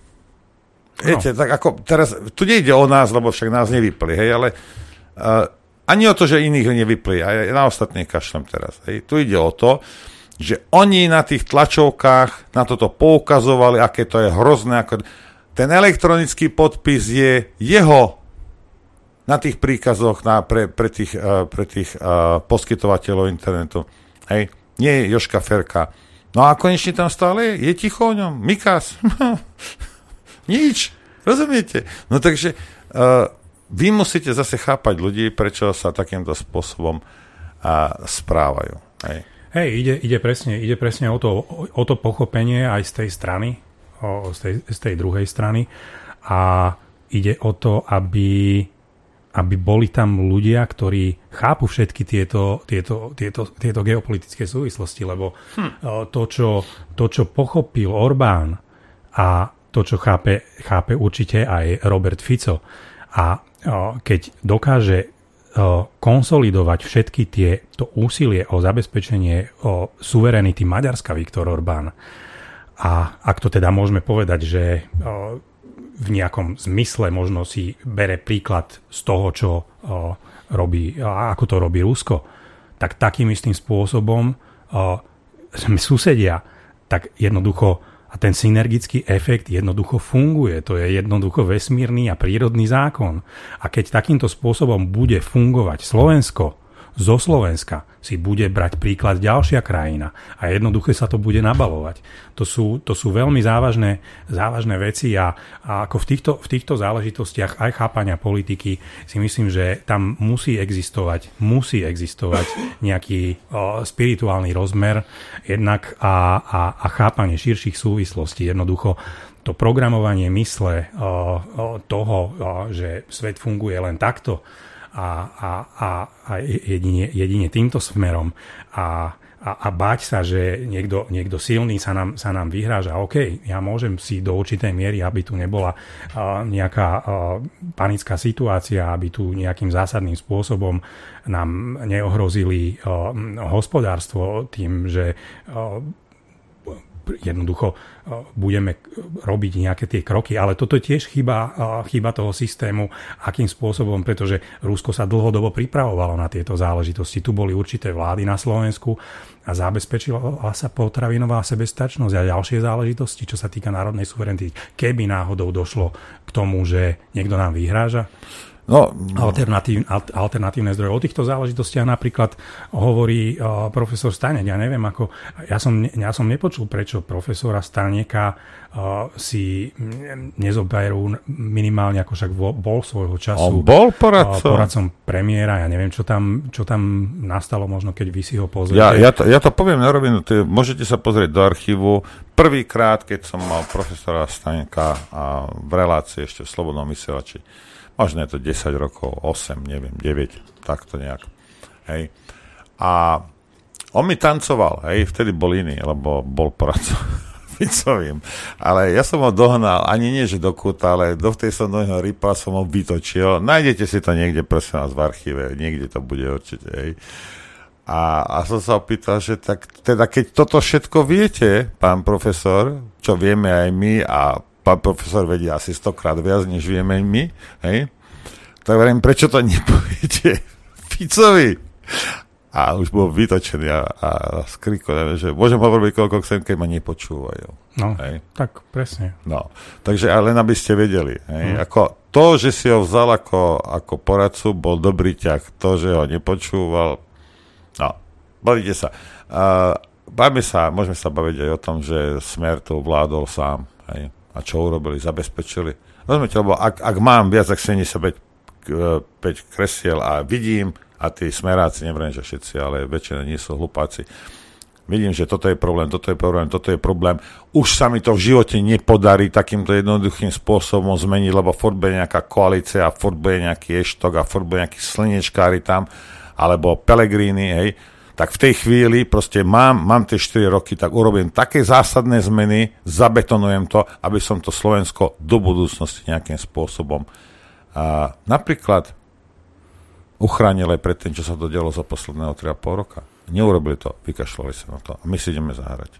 viete, tak ako teraz, tu nejde o nás, lebo však nás nevypli, hej, ale ani o to, že iných nevypli, aj na ostatných kašlem teraz, hej. Tu ide o to, že oni na tých tlačovkách na toto poukazovali, aké to je hrozné, ako ten elektronický podpis je jeho na tých príkazoch pre tých poskytovateľov internetu, hej, nie je Jožka Ferka. No a konečne tam stále je ticho o ňom, Mikas. Nič, rozumiete? No takže vy musíte zase chápať ľudí, prečo sa takýmto spôsobom správajú. Hej, ide presne o to pochopenie aj z tej strany, z tej druhej strany a ide o to, aby boli tam ľudia, ktorí chápu všetky tieto geopolitické súvislosti, lebo to, čo pochopil Orbán a to, čo chápe určite aj Robert Fico. A keď dokáže konsolidovať všetky to úsilie o zabezpečenie suverenity Maďarska Viktor Orbán, a ak to teda môžeme povedať, že v nejakom zmysle možno si bere príklad z toho, čo robí, ako to robí Rusko, tak takým istým spôsobom sme susedia, tak jednoducho a ten synergický efekt jednoducho funguje. To je jednoducho vesmírny a prírodný zákon. A keď takýmto spôsobom bude fungovať Slovensko, zo Slovenska si bude brať príklad ďalšia krajina a jednoducho sa to bude nabalovať. To sú veľmi závažné veci a ako v týchto záležitostiach aj chápania politiky si myslím, že tam musí existovať nejaký spirituálny rozmer jednak a chápanie širších súvislostí. Jednoducho to programovanie mysle toho, že svet funguje len takto, a jedine týmto smerom a báť sa, že niekto silný sa nám vyhráža. OK, ja môžem si do určitej miery, aby tu nebola nejaká panická situácia, aby tu nejakým zásadným spôsobom nám neohrozili hospodárstvo tým, že jednoducho budeme robiť nejaké tie kroky, ale toto je tiež chyba toho systému, akým spôsobom, pretože Rusko sa dlhodobo pripravovalo na tieto záležitosti. Tu boli určité vlády na Slovensku a zabezpečila sa potravinová sebestačnosť a ďalšie záležitosti, čo sa týka národnej suverenity. Keby náhodou došlo k tomu, že niekto nám vyhráža, alternatívne zdroje. O týchto záležitostiach napríklad hovorí profesor Stanek. Ja neviem, ja som nepočul, prečo profesora Staneka si nezoberú minimálne, ako však bol svojho času. On bol poradcom premiéra. Ja neviem, čo tam nastalo, možno keď vy si ho pozriete. Ja to poviem na rovinu. Môžete sa pozrieť do archívu. Prvýkrát, keď som mal profesora Staneka v relácii ešte v Slobodnom vysielači, možno je to 10 rokov, 8, neviem, 9, takto nejak. Hej. A on mi tancoval, hej, vtedy bol iný, lebo bol poradcom Ficovým. Ale ja som ho dohnal, ani nie, že do kúta, ale do tej som do neho rýpal, som ho vytočil. Nájdete si to niekde, prosím vás, v archíve, niekde to bude určite, hej. A som sa opýtal, že tak, teda keď toto všetko viete, pán profesor, čo vieme aj my a pán profesor vedie asi 100-krát viac, než vieme my, hej? Tak verím, prečo to nepoviete Ficovi? a už bol vytočený a skrikol, že môžem hovoriť koľko chcem, keď ma nepočúvajú. No, hej. Tak presne. No, takže len aby ste vedeli. Ako to, že si ho vzal ako poradcu, bol dobrý ťah. To, že ho nepočúval, no, bavite sa. Môžeme sa baviť aj o tom, že Smer to vládol sám. Hej. A čo urobili? Zabezpečili. Rozumiete, lebo ak mám viac ako 75 kresiel a vidím, a tí smeráci, neviem, že všetci, ale väčšina nie sú hlupáci, vidím, že toto je problém. Už sa mi to v živote nepodarí takýmto jednoduchým spôsobom zmeniť, lebo furt bude nejaká koalícia a furt bude nejaký eštok a furt bude nejaký slnečkári tam, alebo Pellegrini, hej. Tak v tej chvíli proste mám tie 4 roky, tak urobím také zásadné zmeny, zabetonujem to, aby som to Slovensko do budúcnosti nejakým spôsobom napríklad uchránil aj pred tým, čo sa to dialo za posledného 3,5 roka. Neurobili to, vykašľali sa na to a my si ideme zahrať.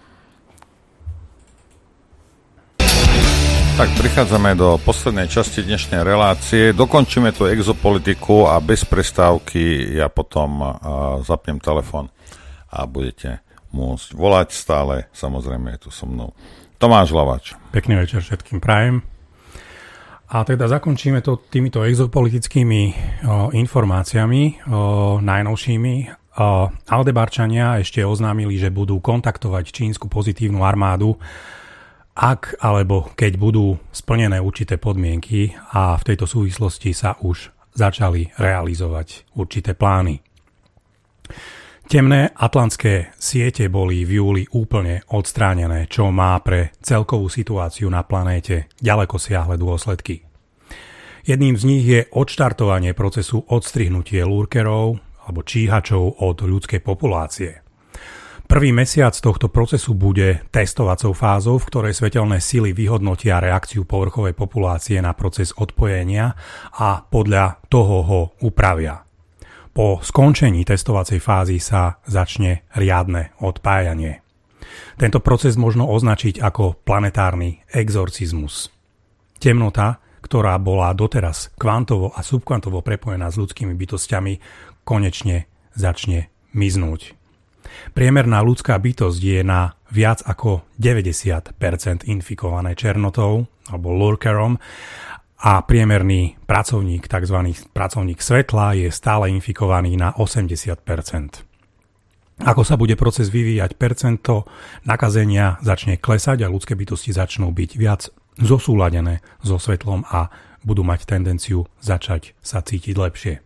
Tak prichádzame do poslednej časti dnešnej relácie. Dokončíme tú exopolitiku a bez prestávky ja potom zapnem telefon a budete môcť volať stále. Samozrejme je tu so mnou Tomáš Hlavač. Pekný večer všetkým prajem. A teda zakončíme to týmito exopolitickými informáciami najnovšími. Aldebarčania ešte oznámili, že budú kontaktovať čínsku pozitívnu armádu, ak alebo keď budú splnené určité podmienky, a v tejto súvislosti sa už začali realizovať určité plány. Temné atlantské siete boli v júli úplne odstránené, čo má pre celkovú situáciu na planéte ďalekosiahle dôsledky. Jedným z nich je odštartovanie procesu odstrihnutie lurkerov alebo číhačov od ľudskej populácie. Prvý mesiac tohto procesu bude testovacou fázou, v ktorej svetelné sily vyhodnotia reakciu povrchovej populácie na proces odpojenia a podľa toho ho upravia. Po skončení testovacej fázy sa začne riadne odpájanie. Tento proces možno označiť ako planetárny exorcizmus. Temnota, ktorá bola doteraz kvantovo a subkvantovo prepojená s ľudskými bytostiami, konečne začne miznúť. Priemerná ľudská bytosť je na viac ako 90% infikované černotou alebo lurkerom, a priemerný pracovník, tzv. Pracovník svetla, je stále infikovaný na 80%. Ako sa bude proces vyvíjať, percento nakazenia začne klesať a ľudské bytosti začnú byť viac zosúladené so svetlom a budú mať tendenciu začať sa cítiť lepšie.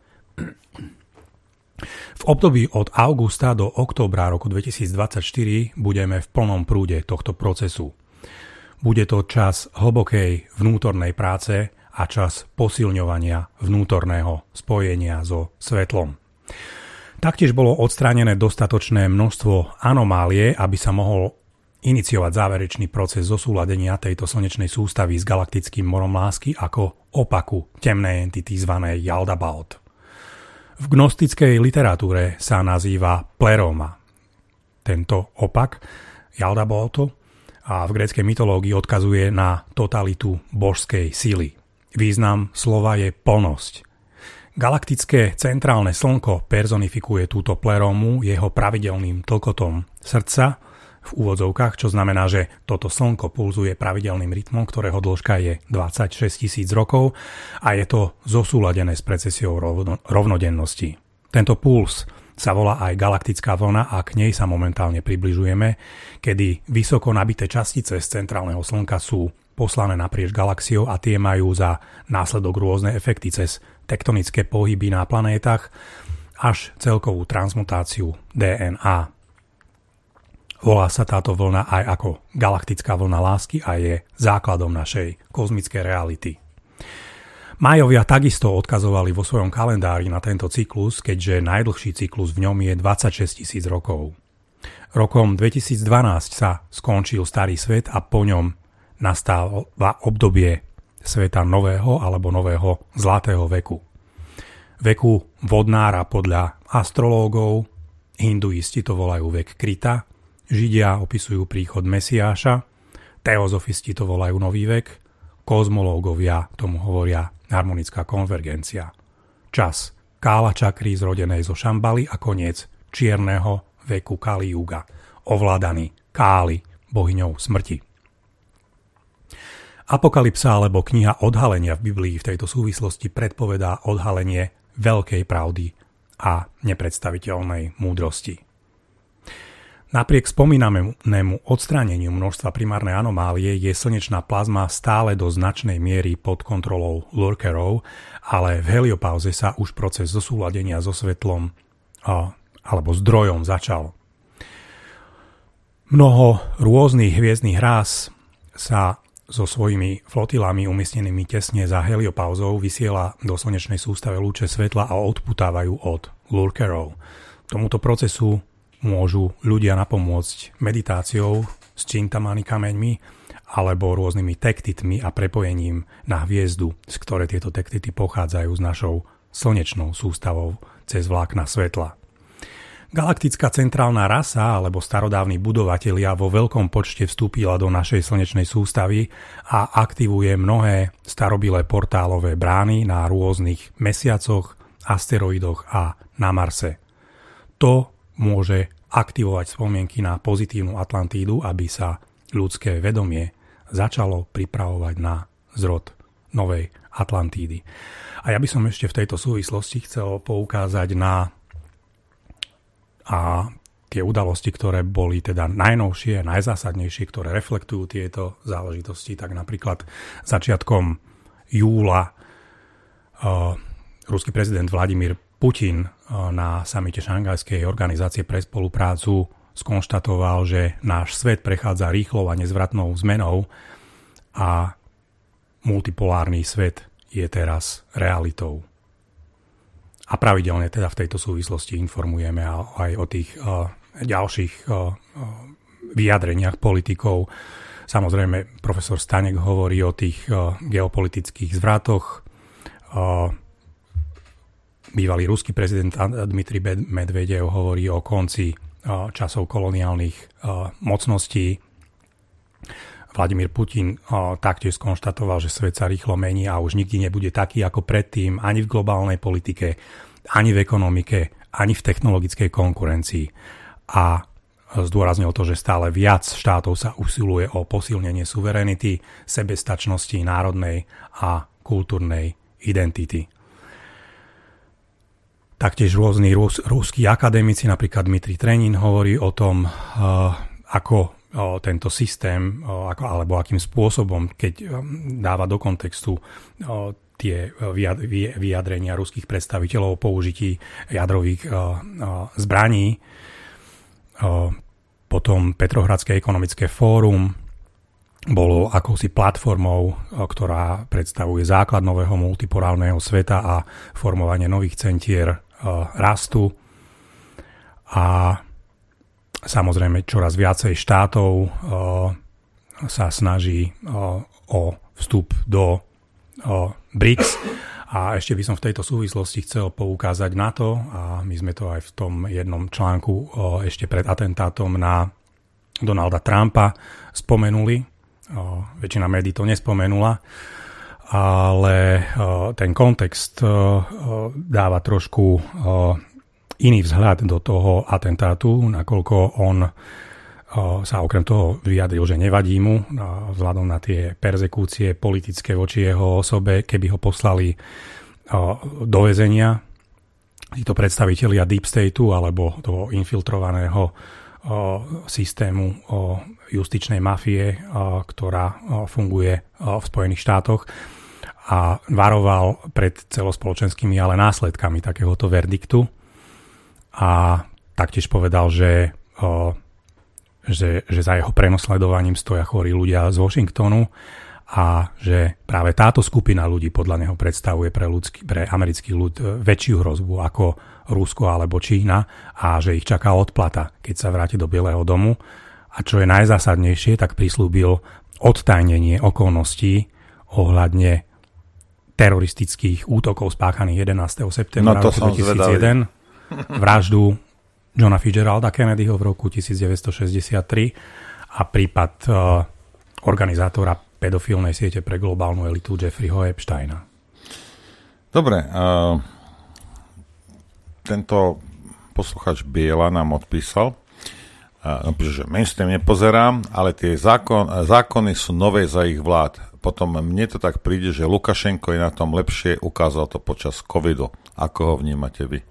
V období od augusta do októbra roku 2024 budeme v plnom prúde tohto procesu. Bude to čas hlbokej vnútornej práce a čas posilňovania vnútorného spojenia so svetlom. Taktiež bolo odstránené dostatočné množstvo anomálie, aby sa mohol iniciovať záverečný proces zosúladenia tejto slnečnej sústavy s galaktickým morom lásky ako opaku temnej entity zvanej Yaldabaoth. V gnostickej literatúre sa nazýva pleroma. Tento opak Yaldabaothu a v gréckej mytológii odkazuje na totalitu božskej sily. Význam slova je plnosť. Galaktické centrálne slnko personifikuje túto plerómu jeho pravidelným tlkotom srdca v úvodzovkách, čo znamená, že toto slnko pulzuje pravidelným rytmom, ktorého dĺžka je 26 000 rokov a je to zosúladené s precesiou rovnodennosti. Tento puls sa volá aj galaktická vlna a k nej sa momentálne približujeme, kedy vysoko nabité častice z centrálneho slnka sú poslané naprieč galaxiou a tie majú za následok rôzne efekty cez tektonické pohyby na planétach až celkovú transmutáciu DNA. Volá sa táto vlna aj ako galaktická vlna lásky a je základom našej kozmickej reality. Májovia takisto odkazovali vo svojom kalendári na tento cyklus, keďže najdlhší cyklus v ňom je 26 000 rokov. Rokom 2012 sa skončil starý svet a po ňom nastáva obdobie sveta nového alebo nového zlatého veku. Veku vodnára podľa astrológov, hinduisti to volajú vek Krita, Židia opisujú príchod Mesiáša, teozofisti to volajú nový vek, kozmológovia tomu hovoria harmonická konvergencia. Čas Kála Čakry zrodenej zo Šambaly a koniec čierneho veku Kali Juga, ovládaný Káli, bohyňou smrti. Apokalypsa alebo kniha odhalenia v Biblii v tejto súvislosti predpovedá odhalenie veľkej pravdy a nepredstaviteľnej múdrosti. Napriek spomínanému odstráneniu množstva primárnej anomálie je slnečná plazma stále do značnej miery pod kontrolou lurkerov, ale v heliopauze sa už proces zosúladenia so svetlom alebo zdrojom začal. Mnoho rôznych hviezdnych rás sa so svojimi flotilami umiestnenými tesne za heliopauzou vysiela do slnečnej sústave lúče svetla a odputávajú od lurkerov. Tomuto procesu môžu ľudia napomôcť meditáciou s čintamani kameňmi alebo rôznymi tektitmi a prepojením na hviezdu, z ktoré tieto tektity pochádzajú s našou slnečnou sústavou cez vlákna svetla. Galaktická centrálna rasa alebo starodávni budovatelia vo veľkom počte vstúpila do našej slnečnej sústavy a aktivuje mnohé starobilé portálové brány na rôznych mesiacoch, asteroidoch a na Marse. To môže aktivovať spomienky na pozitívnu Atlantídu, aby sa ľudské vedomie začalo pripravovať na zrod novej Atlantídy. A ja by som ešte v tejto súvislosti chcel poukázať na tie udalosti, ktoré boli teda najnovšie, najzásadnejšie, ktoré reflektujú tieto záležitosti. Tak napríklad začiatkom júla ruský prezident Vladimír Putin na samite Šanghajskej organizácie pre spoluprácu skonštatoval, že náš svet prechádza rýchlou a nezvratnou zmenou a multipolárny svet je teraz realitou. A pravidelne teda v tejto súvislosti informujeme aj o tých ďalších vyjadreniach politikov. Samozrejme, profesor Stanek hovorí o tých geopolitických zvratoch. Bývalý ruský prezident Dmitrij Medvedev hovorí o konci časov koloniálnych mocností. Vladimír Putin taktiež skonštatoval, že svet sa rýchlo mení a už nikdy nebude taký ako predtým ani v globálnej politike, ani v ekonomike, ani v technologickej konkurencii. A zdôraznil to, že stále viac štátov sa usiluje o posilnenie suverenity, sebestačnosti národnej a kultúrnej identity. Taktiež rôzni ruskí akademici, napríklad Dmitrij Trenin, hovorí o tom, ako tento systém, alebo akým spôsobom, keď dáva do kontextu tie vyjadrenia ruských predstaviteľov o použití jadrových zbraní. Potom Petrohradské ekonomické fórum bolo akousi platformou, ktorá predstavuje základ nového multipolárneho sveta a formovanie nových centier rastu. A samozrejme, čoraz viacej štátov sa snaží o vstup do BRICS. A ešte by som v tejto súvislosti chcel poukázať na to, a my sme to aj v tom jednom článku ešte pred atentátom na Donalda Trumpa spomenuli. Väčšina médií to nespomenula, ale ten kontext dáva trošku iný vzhľad do toho atentátu, nakoľko on sa okrem toho vyjadril, že nevadí mu vzhľadom na tie perzekúcie politické voči jeho osobe, keby ho poslali do väzenia. Títo predstavitelia Deep Stateu alebo toho infiltrovaného systému justičnej mafie, ktorá funguje v Spojených štátoch, a varoval pred celospoločenskými ale následkami takéhoto verdiktu. A taktiež povedal, že za jeho prenosledovaním stoja chorí ľudia z Washingtonu a že práve táto skupina ľudí podľa neho predstavuje pre americký ľud väčšiu hrozbu ako Rusko alebo Čína a že ich čaká odplata, keď sa vráti do Bieleho domu. A čo je najzásadnejšie, tak prislúbil odtajnenie okolností ohľadne teroristických útokov spáchaných 11. septembra roku 2001, vraždu Johna Fitzgeralda Kennedyho v roku 1963 a prípad organizátora pedofilnej siete pre globálnu elitu Jeffreyho Epsteina. Dobre, tento poslucháč Biela nám odpísal, že mainstream nepozerám, ale tie zákony sú nové za ich vlád. Potom mne to tak príde, že Lukašenko je na tom lepšie, ukázal to počas covidu. Ako ho vnímate vy?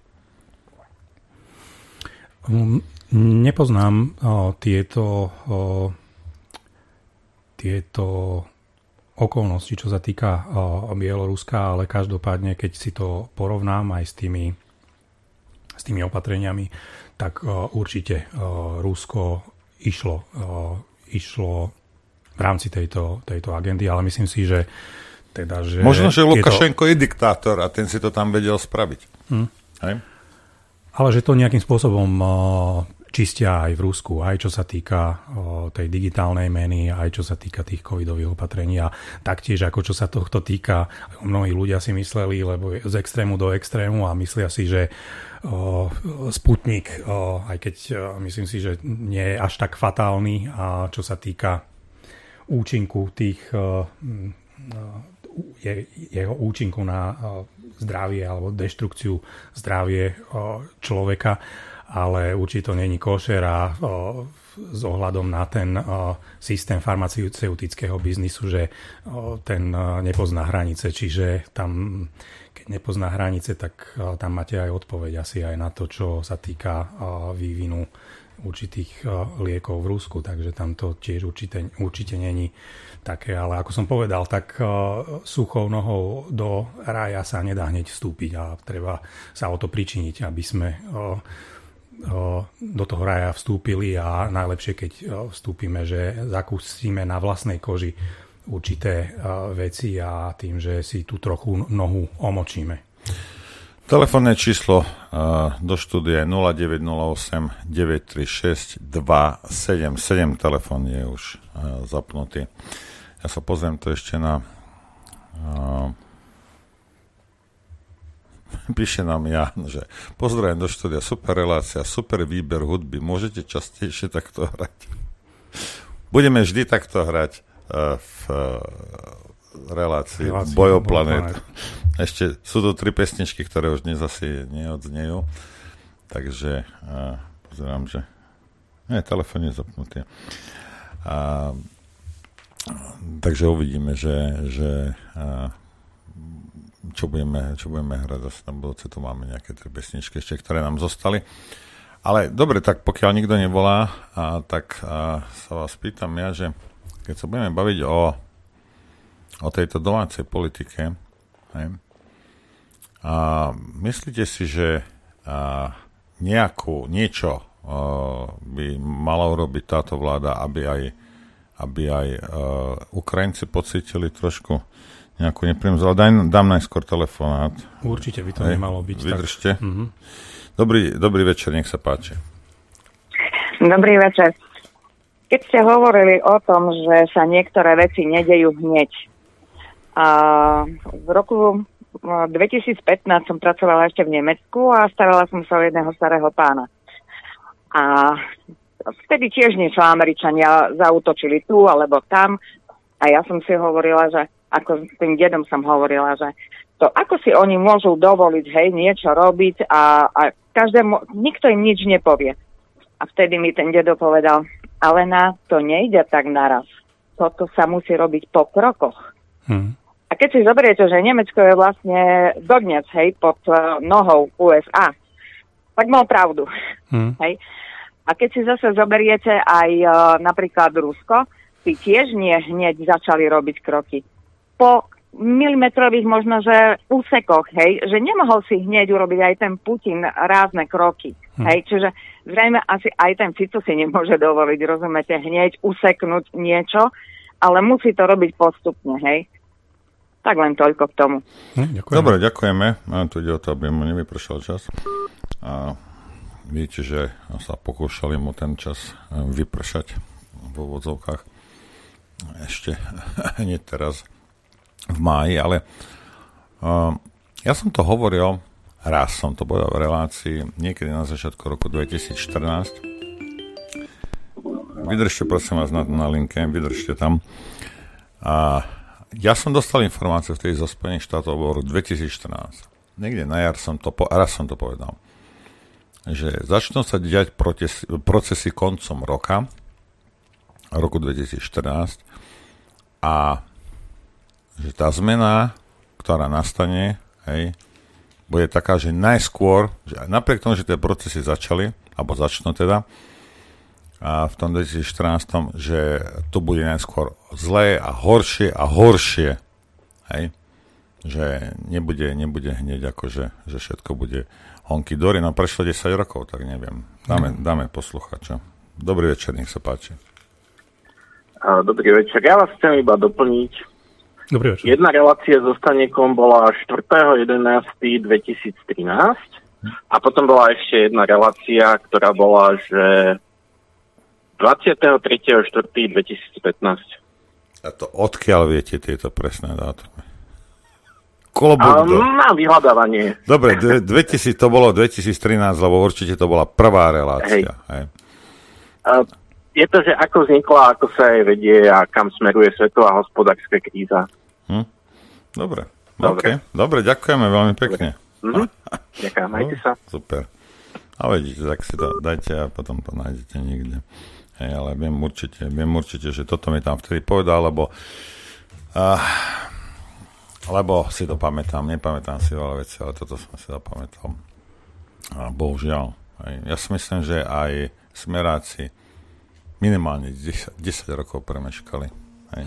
Nepoznám tieto okolnosti, čo sa týka Bieloruska, ale každopádne, keď si to porovnám aj s tými opatreniami, tak určite Rusko išlo v rámci tejto agendy, ale myslím si, že že možno, že Lukašenko je diktátor a ten si to tam vedel spraviť. Hej? Ale že to nejakým spôsobom čistia aj v Rusku, aj čo sa týka tej digitálnej meny, aj čo sa týka tých covidových opatrení a taktiež ako čo sa tohto týka, mnohí ľudia si mysleli, lebo je z extrému do extrému a myslia si, že Sputnik, aj keď myslím si, že nie je až tak fatálny, a čo sa týka účinku jeho účinku na zdravie alebo deštrukciu zdravie človeka, ale určite to není košer a s ohľadom na ten systém farmaceutického biznisu, že ten nepozná hranice, čiže tam, keď nepozná hranice, tak tam máte aj odpoveď asi aj na to, čo sa týka vývinu určitých liekov v Rusku, takže tam to tiež určite není také, ale ako som povedal, tak suchou nohou do rája sa nedá hneď vstúpiť a treba sa o to pričiniť, aby sme do toho rája vstúpili a najlepšie, keď vstúpime, že zakúsime na vlastnej koži určité veci a tým, že si tu trochu nohu omočíme. Telefónne číslo do štúdia je 0908 936 277. Telefón je už zapnutý. Ja sa pozriem to ešte na... Píše nám Jan, že pozdravujem do štúdia, super relácia, super výber hudby, môžete častejšie takto hrať. Budeme vždy takto hrať v relácii Boj o planétu. Ešte sú tu 3 pesničky, ktoré už dnes asi neodznejú. Takže pozerám, že telefón je zapnutý. Takže uvidíme, že čo budeme hrať zase na budúce. Tu máme nejaké 3 pesničky ešte, ktoré nám zostali. Ale dobre, tak pokiaľ nikto nevolá, tak sa vás pýtam ja, že keď sa budeme baviť o tejto domácej politike, hej, myslíte si, že niečo by mala urobiť táto vláda, aby aj Ukrajinci pocítili trošku nejakú nepríjemnosť? Dám najskôr telefonát. Určite by to nemalo byť. Vydržte. Tak. Mm-hmm. Dobrý večer, nech sa páči. Dobrý večer. Keď ste hovorili o tom, že sa niektoré veci nedejú hneď, v roku 2015 som pracovala ešte v Nemecku a starala som sa o jedného starého pána. A vtedy tiež niečo Američania zaútočili tu alebo tam a ja som si hovorila, že ako s tým dedom som hovorila, že to ako si oni môžu dovoliť, hej, niečo robiť a nikto im nič nepovie. A vtedy mi ten dedo povedal, Alena, to nejde tak naraz. Toto sa musí robiť po krokoch. A keď si zoberiete, že Nemecko je vlastne dodnes, hej, pod nohou USA, tak mal pravdu. Hej. A keď si zase zoberiete aj napríklad Rusko, tí tiež nie hneď začali robiť kroky. Po milimetrových možno, že úsekoch, hej, že nemohol si hneď urobiť aj ten Putin rázne kroky. Hej, čiže zrejme asi aj ten Fico si nemôže dovoliť, rozumiete, hneď useknúť niečo, ale musí to robiť postupne, hej. Tak len toľko k tomu. Ďakujeme. Dobre, ďakujeme. Tu ide o to, aby mu nevypršal čas. A viete, že sa pokúšali mu ten čas vypršať vo vodzovkách. Ešte nie teraz v máji, ale ja som to hovoril, raz som to povedal v relácii, niekedy na začiatku roku 2014. Vydržte, prosím vás, na linke, vydržte tam. Ja som dostal informáciu vtedy zo Spojených štátov v roku 2014. Niekde na jar raz som to povedal. že začnú sa diať procesy koncom roku 2014 a že tá zmena, ktorá nastane, hej, bude taká, že najskôr, že napriek tomu, že tie procesy začali, alebo začnú teda, a v tom 2014, že to bude najskôr zlé a horšie, hej, že nebude hneď akože, že všetko bude honky dory, no prešlo 10 rokov, tak neviem. Dáme posluchača. Dobrý večer, nech sa páči. Dobrý večer, ja vás chcem iba doplniť. Dobrý večer. Jedna relácia so Stanekom bola 4.11.2013 a potom bola ešte jedna relácia, ktorá bola, že 23.4.2015. A to odkiaľ viete tieto presné dátumy? Na vyhľadávanie. Dobre, 2000 to bolo 2013, lebo určite to bola prvá relácia. Hej. Je to, že ako vznikla, ako sa aj vedie a kam smeruje svetová hospodárska kríza. Dobre. Okay. Dobre, ďakujeme veľmi pekne. Ďakujem, majte sa. Super. A vidíte, tak si to dajte a potom to nájdete niekde. Hej, ale viem určite, že toto mi tam vtedy povedal, lebo si to pamätám, nepamätám si veľa veci, ale toto som si zapamätal. A bohužiaľ. Hej. Ja si myslím, že aj smeráci minimálne 10 rokov premeškali. Hej.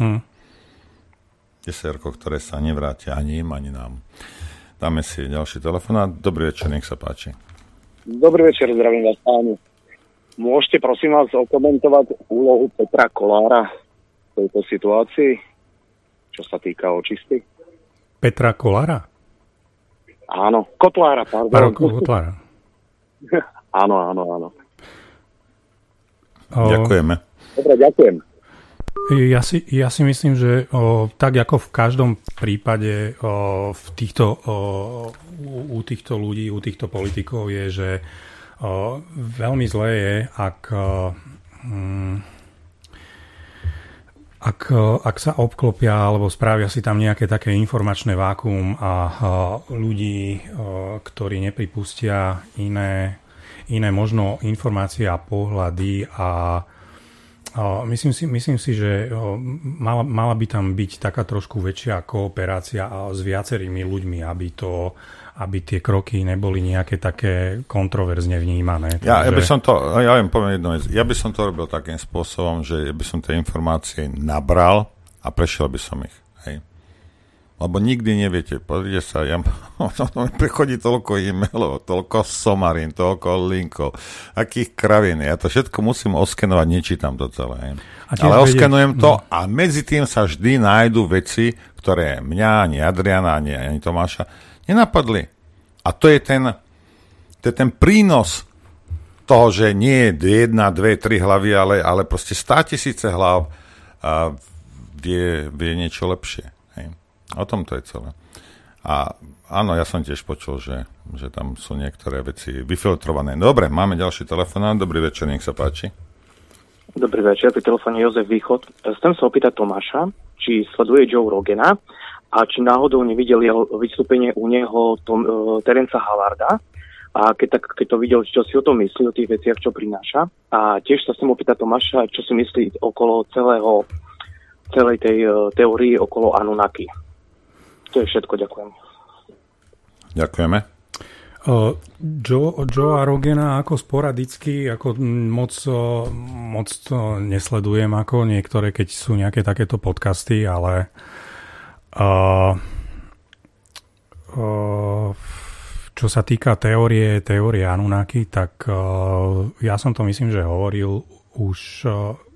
10 rokov, ktoré sa nevrátia ani im, ani nám. Dáme si ďalší telefonát. Dobrý večer, nech sa páči. Dobrý večer, zdravím vás, páni. Môžete, prosím vás, okomentovať úlohu Petra Kollára v tejto situácii, čo sa týka očisty? Petra Kollára? Áno, Kotlára, pardon. Kotlára. Áno. Ďakujeme. Dobre, ďakujem. Ja si myslím, že tak ako v každom prípade v týchto, u týchto ľudí, u týchto politikov je, že veľmi zlé je, ak sa obklopia alebo spravia si tam nejaké také informačné vákuum a ľudí, ktorí nepripustia iné možno informácie a pohľady a myslím si, že mala by tam byť taká trošku väčšia kooperácia s viacerými ľuďmi, aby tie kroky neboli nejaké také kontroverzne vnímané. Ja poviem jednu vec. Ja by som to robil takým spôsobom, že by som tie informácie nabral a prešiel by som ich. Hej. Lebo nikdy neviete, pozrite sa, prichodí toľko e-mailov, toľko somarín, toľko linkov, akých kravín. Ja to všetko musím oskenovať, nečítam to celé. Ale oskenujem to a medzi tým sa vždy nájdú veci, ktoré mňa, ani Adriana, ani Tomáša nenapadli. A to je ten prínos toho, že nie je 1, 2, 3 hlavy, ale proste 100 000 hlav vie niečo lepšie. Hej. O tom to je celé. A áno, ja som tiež počul, že tam sú niektoré veci vyfiltrované. Dobre, máme ďalší telefonát. Dobrý večer, nech sa páči. Dobrý večer, pri telefóne Jozef Východ. Chcem sa opýtať Tomáša, či sleduje Joe Rogana a či náhodou nevidel jeho vystúpenie u neho Terenca Hallarda. A keď to videl, čo si o tom myslí, o tých veciach, čo prináša. A tiež sa chcem opýtať Tomáša, čo si myslí okolo celej tej teórii okolo Anunnaki. To je všetko, ďakujem. Ďakujeme. Joe Rogana ako sporadicky, ako moc to nesledujem ako niektoré, keď sú nejaké takéto podcasty, ale čo sa týka teórie Anunnaki, tak ja som to myslím, že hovoril už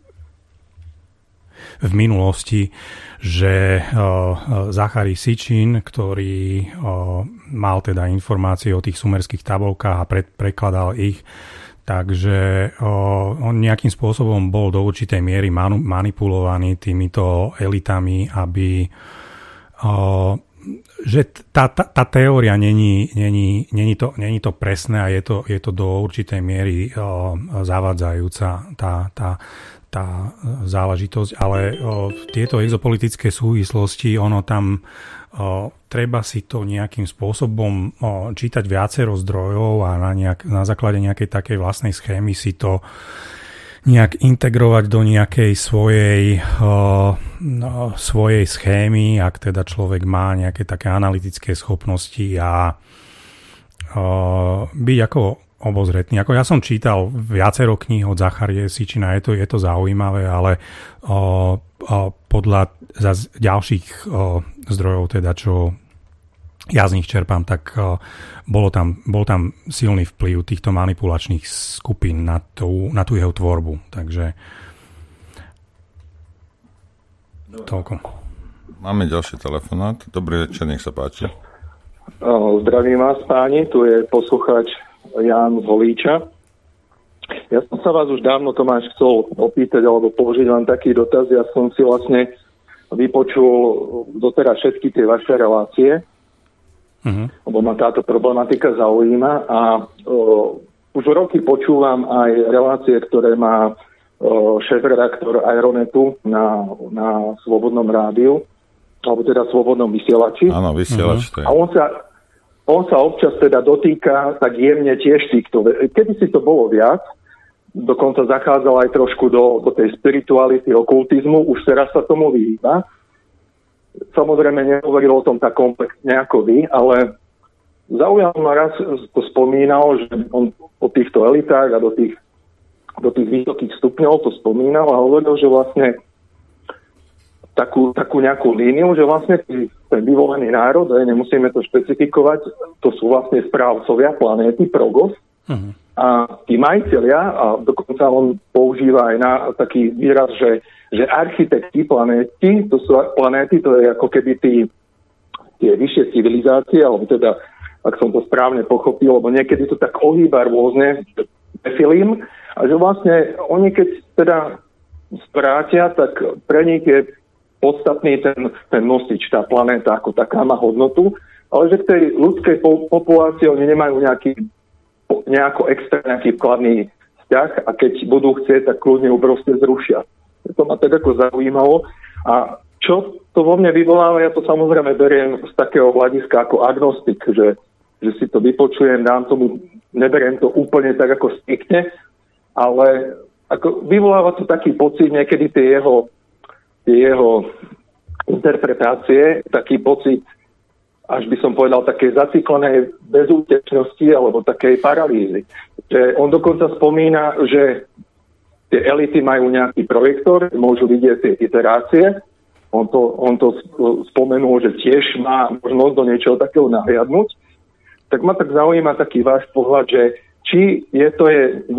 v minulosti, že Zachary Sitchin, ktorý mal teda informácie o tých sumerských tabulkách a prekladal ich, takže on nejakým spôsobom bol do určitej miery manipulovaný týmito elitami, aby že tá teória není to presné a je to do určitej miery zavádzajúca tá záležitosť, ale tieto exopolitické súvislosti, ono tam treba si to nejakým spôsobom čítať viacero zdrojov a na základe nejakej takej vlastnej schémy si to nejak integrovať do nejakej svojej schémy, ak teda človek má nejaké také analytické schopnosti a byť ako obozretný. Ako ja som čítal viacero kníh od Zacharie Sitchina, je to zaujímavé, ale podľa ďalších zdrojov, teda čo ja z nich čerpám, tak bol tam silný vplyv týchto manipulačných skupín na tú jeho tvorbu. Takže toľko. Máme ďalší telefonát. Dobrý večer, nech sa páči. Zdravím vás, páni, tu je poslucháč Ján z Holíča. Ja som sa vás už dávno, Tomáš, chcel opýtať alebo položiť vám taký dotaz. Ja som si vlastne vypočul doteraz všetky tie vaše relácie, lebo ma táto problematika zaujíma a už roky počúvam aj relácie, ktoré má šéf-redaktor Aeronetu na Slobodnom rádiu, alebo teda Slobodnom vysielači. Áno, vysielač to je. A on sa občas teda dotýka tak jemne tiež týchto. Kedy si to bolo viac, dokonca zachádzal aj trošku do tej spirituality, okultizmu, už teraz sa tomu vyhýba. Samozrejme nehovoril o tom tak komplexne ako vy, ale zaujalo ma raz, to spomínal, že on o týchto elitách a do tých vysokých stupňov to spomínal a hovoril, že vlastne takú nejakú líniu, že vlastne ten vyvolený národ, nemusíme to špecifikovať, to sú vlastne správcovia planéty Progos. A tí majitelia, a dokonca on používa aj na taký výraz, že architekti planéty, to je ako keby tie vyššie civilizácie, alebo teda, ak som to správne pochopil, lebo niekedy to tak ohýba rôzne film, a že vlastne oni keď teda sprátia, tak pre nich je podstatný ten nosič, tá planéta ako taká má hodnotu, ale že k tej ľudskej populácii oni nemajú nejaký vkladný vzťah a keď budú chcieť, tak kľudne ju proste zrušia. To ma tak ako zaujímalo. A čo to vo mne vyvoláva, ja to samozrejme beriem z takého hľadiska ako agnostik, že si to vypočujem, neberiem to úplne tak ako striktne, ale ako vyvoláva to taký pocit, niekedy tie jeho interpretácie, taký pocit, až by som povedal, také zaciklenej bezútečnosti alebo takej paralýzy. Že on dokonca spomína, že tie elity majú nejaký projektor, môžu vidieť tie iterácie. On to spomenul, že tiež má možnosť do niečoho takého nahliadnúť. Tak ma tak zaujíma taký váš pohľad, že či je to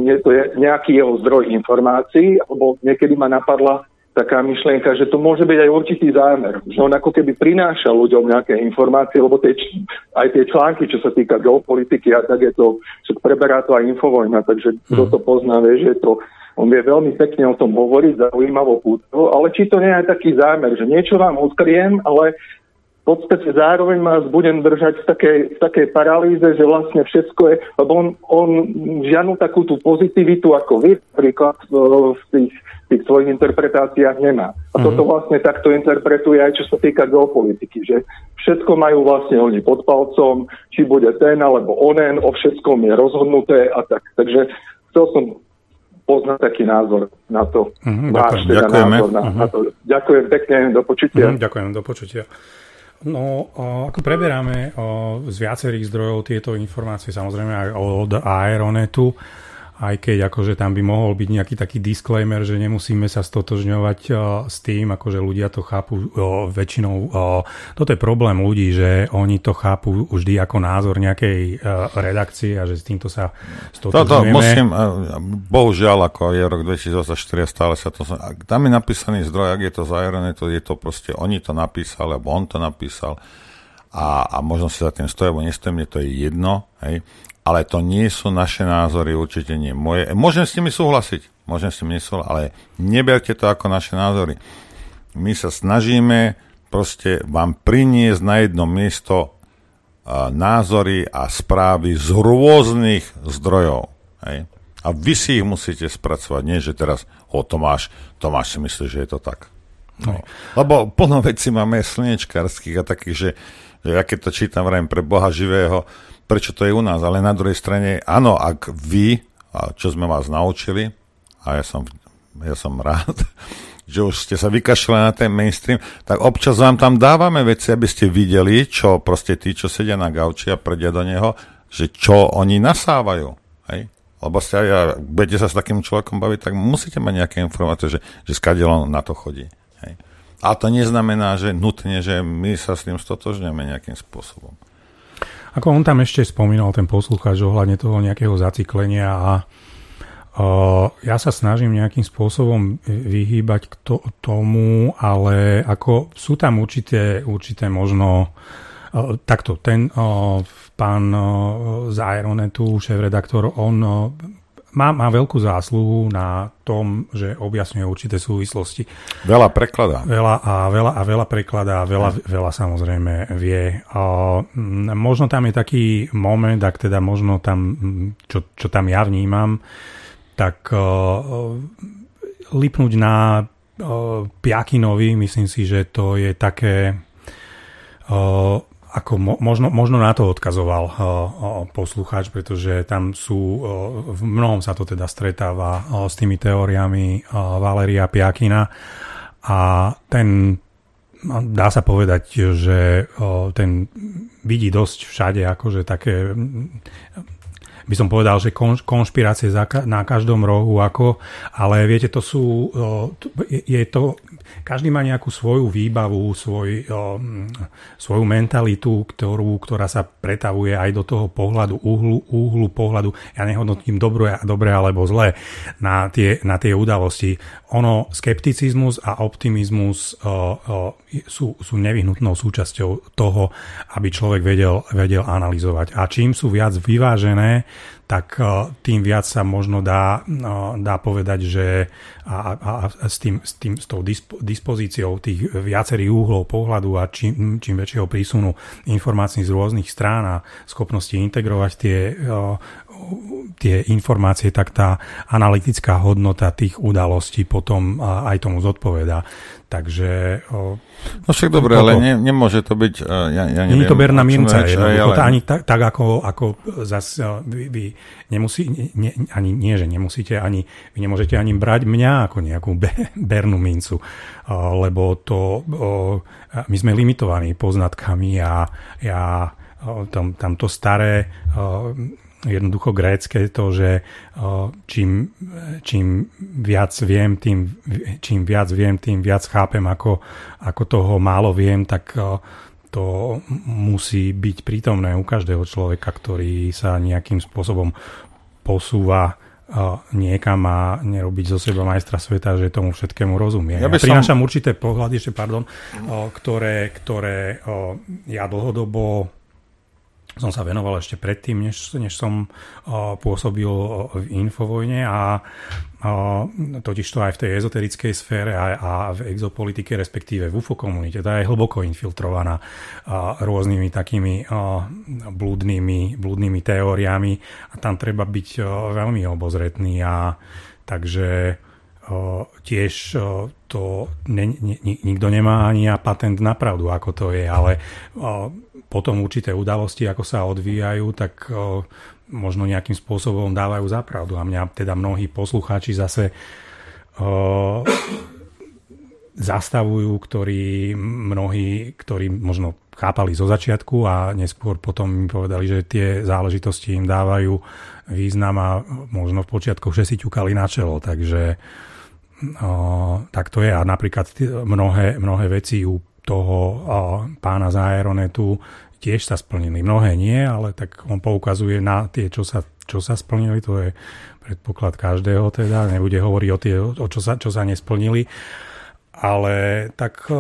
nejaký jeho zdroj informácií, alebo niekedy ma napadla taká myšlienka, že to môže byť aj určitý zámer. Že on ako keby prináša ľuďom nejaké informácie, lebo aj tie články, čo sa týka geopolitiky, a tak je to, že preberá to aj Infovojna, takže kto to pozná, vie, že on vie veľmi pekne o tom hovoriť, zaujímavo pútvo, ale či to nie je taký zámer, že niečo vám odkriem, ale v podstate zároveň vás budem držať v takej paralýze, že vlastne všetko je, lebo on žiadnu takú tú pozitivitu, ako vy napríklad v tých svojich interpretáciách nemá. A toto vlastne takto interpretuje aj čo sa týka geopolitiky, že všetko majú vlastne oni pod palcom, či bude ten alebo onen, o všetkom je rozhodnuté a tak. Takže chcel som poznať taký názor na to. Ďakujeme. Na to. Ďakujem pekne, do počutia. Ďakujem, do počutia. No, ako preberáme z viacerých zdrojov tieto informácie, samozrejme aj od Aeronetu, aj keď akože tam by mohol byť nejaký taký disclaimer, že nemusíme sa stotožňovať s tým, akože ľudia to chápu väčšinou. Toto je problém ľudí, že oni to chápu vždy ako názor nejakej redakcie a že s týmto sa stotožňujeme. Bohužiaľ, ako je rok 2024, stále sa to... Tam je napísaný zdroj, ak je to z Aeronetu, je to proste, oni to napísali, alebo on to napísal a možno si za tým stojí, alebo nestojí, mne to je jedno, hej. Ale to nie sú naše názory, určite nie moje. Môžem s nimi súhlasiť, ale neberte to ako naše názory. My sa snažíme proste vám priniesť na jedno miesto názory a správy z rôznych zdrojov. Hej? A vy si ich musíte spracovať, nie že teraz, Tomáš si myslí, že je to tak. No. Lebo plno vecí máme slnečkárskych a takých, že ja keď to čítam, vrajím pre Boha živého, prečo to je u nás, ale na druhej strane, áno, ak vy, čo sme vás naučili, a ja som rád, že už ste sa vykašľali na ten mainstream, tak občas vám tam dávame veci, aby ste videli, čo proste tí, čo sedia na gauči a prdia do neho, že čo oni nasávajú. Hej? Lebo budete sa s takým človekom baviť, tak musíte mať nejaké informácie, že skadiaľ on na to chodí. Hej? A to neznamená, že nutne, že my sa s tým stotožňujeme nejakým spôsobom. Ako on tam ešte spomínal, ten poslucháč, ohľadne toho nejakého zaciklenia a ja sa snažím nejakým spôsobom vyhýbať k tomu, ale ako sú tam určité možno takto, ten pán z Aeronetu, šéfredaktor, on má veľkú zásluhu na tom, že objasňuje určité súvislosti. Veľa prekladá. Veľa prekladá, veľa samozrejme vie. Možno tam je taký moment, ak teda možno tam, čo tam ja vnímam, tak lipnúť na Piakinovi, myslím si, že to je také, ako možno na to odkazoval poslucháč, pretože tam sú, v mnohom sa to teda stretáva s tými teóriami Valeria Piakina a ten, dá sa povedať, že ten vidí dosť všade, akože také, by som povedal, že konšpirácie na každom rohu, ale viete, to sú, je to, každý má nejakú svoju výbavu, svoju mentalitu, ktorá sa pretavuje aj do toho pohľadu, úhlu pohľadu. Ja nehodnotím dobre alebo zlé na tie udalosti. Skepticizmus a optimizmus sú nevyhnutnou súčasťou toho, aby človek vedel analyzovať. A čím sú viac vyvážené, tak tým viac sa možno dá povedať, že s tou dispozíciou tých viacerých úhlov pohľadu a čím väčšieho prísunu informácií z rôznych strán a schopnosti integrovať tie informácie, tak tá analytická hodnota tých udalostí potom aj tomu zodpovedá. Takže... No však dobre, ale nemôže to byť... Ja nie je to berná minca. Ani tak, ako zase vy ani nie, že nemusíte, ani vy nemôžete ani brať mňa ako nejakú bernú mincu, lebo my sme limitovaní poznatkami a tamto staré... jednoducho grécke to, že čím viac viem, tým viac chápem, ako toho málo viem, tak to musí byť prítomné u každého človeka, ktorý sa nejakým spôsobom posúva niekam a nerobiť zo seba majstra sveta, že tomu všetkému rozumie. Ja prinášam určité pohľady, ktoré ja dlhodobo som sa venoval ešte predtým, než som pôsobil v Infovojne a totižto aj v tej ezoterickej sfére a v exopolitike, respektíve v UFO komunite. Tá je hlboko infiltrovaná rôznymi takými blúdnymi teóriami a tam treba byť veľmi obozretný a takže tiež to nikto nemá ani patent na pravdu, ako to je, ale potom určité udalosti, ako sa odvíjajú, tak možno nejakým spôsobom dávajú za pravdu. A mňa teda mnohí poslucháči zase zastavujú, ktorí možno chápali zo začiatku a neskôr potom mi povedali, že tie záležitosti im dávajú význam a možno v počiatkoch že si ťukali na čelo. Takže tak to je. A napríklad mnohé veci u toho pána z Aeronetu tiež sa splnili. Mnohé nie, ale tak on poukazuje na tie, čo sa splnili. To je predpoklad každého, teda nebude hovoriť o čo sa nesplnili. Ale tak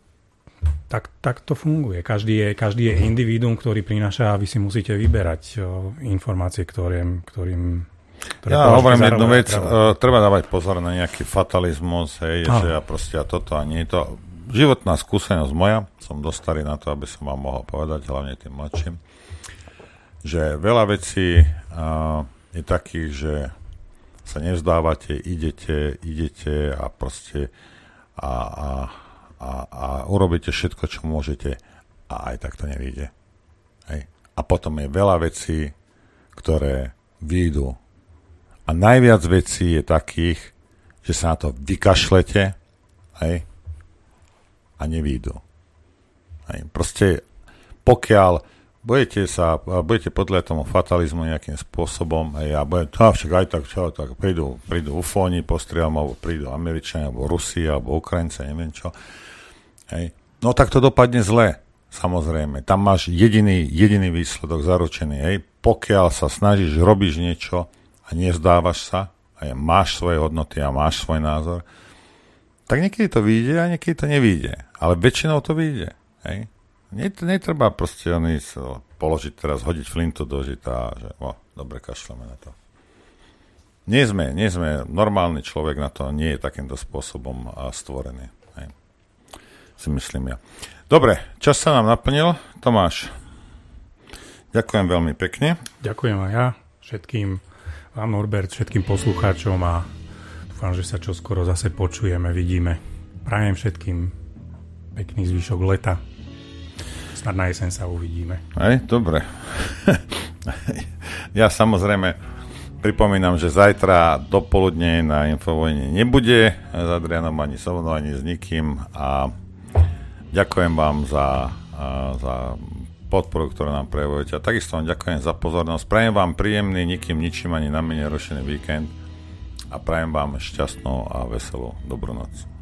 to funguje. Každý je individuum, ktorý prináša a vy si musíte vyberať informácie, ktorým ja hovorím jednu vec, treba dávať pozor na nejaký fatalizmus, hej, že ja proste toto a nie je to. Životná skúsenosť moja, som dosť starý na to, aby som vám mohol povedať, hlavne tým mladším, že veľa vecí je takých, že sa nevzdávate, idete a proste a a urobíte všetko, čo môžete a aj tak to nevyjde. Hej. A potom je veľa vecí, ktoré vyjdú. A najviac vecí je takých, že sa na to vykašlete, hej, a nevyjdú. Hej. Proste pokiaľ budete podľa tomu fatalizmu nejakým spôsobom, hej, a však aj tak, tak prídu ufóni, postrieľam, alebo prídu Američania, alebo Rusi, alebo Ukrajinci, neviem čo. Hej. No tak to dopadne zle, samozrejme. Tam máš jediný výsledok zaručený. Hej. Pokiaľ sa snažíš, robíš niečo a nezdávaš sa, a máš svoje hodnoty a máš svoj názor, tak niekedy to vyjde a niekedy to nevyjde. Ale väčšinou to vyjde. Hej. Netreba proste položiť teraz, hodiť flintu do žita a že dobre, kašľame na to. Nie sme normálny človek na to, nie je takýmto spôsobom stvorený. Hej. Si myslím ja. Dobre, čas sa nám naplnil. Tomáš, ďakujem veľmi pekne. Ďakujem aj ja všetkým vám, Norbert, všetkým poslucháčom a dúfam, že sa čoskoro zase počujeme, vidíme. Prajem všetkým pekný zvyšok leta. Snad na jeseň sa uvidíme. Hej, dobre. Ja samozrejme pripomínam, že zajtra dopoludne na Infovojne nebude s Adrianom ani so mnou, ani s nikým a ďakujem vám za podporu, ktorú nám prejavujete a takisto vám ďakujem za pozornosť. Prajem vám príjemný, nikým, ničím ani na mene nerušený víkend a prajem vám šťastnú a veselú dobrú noc.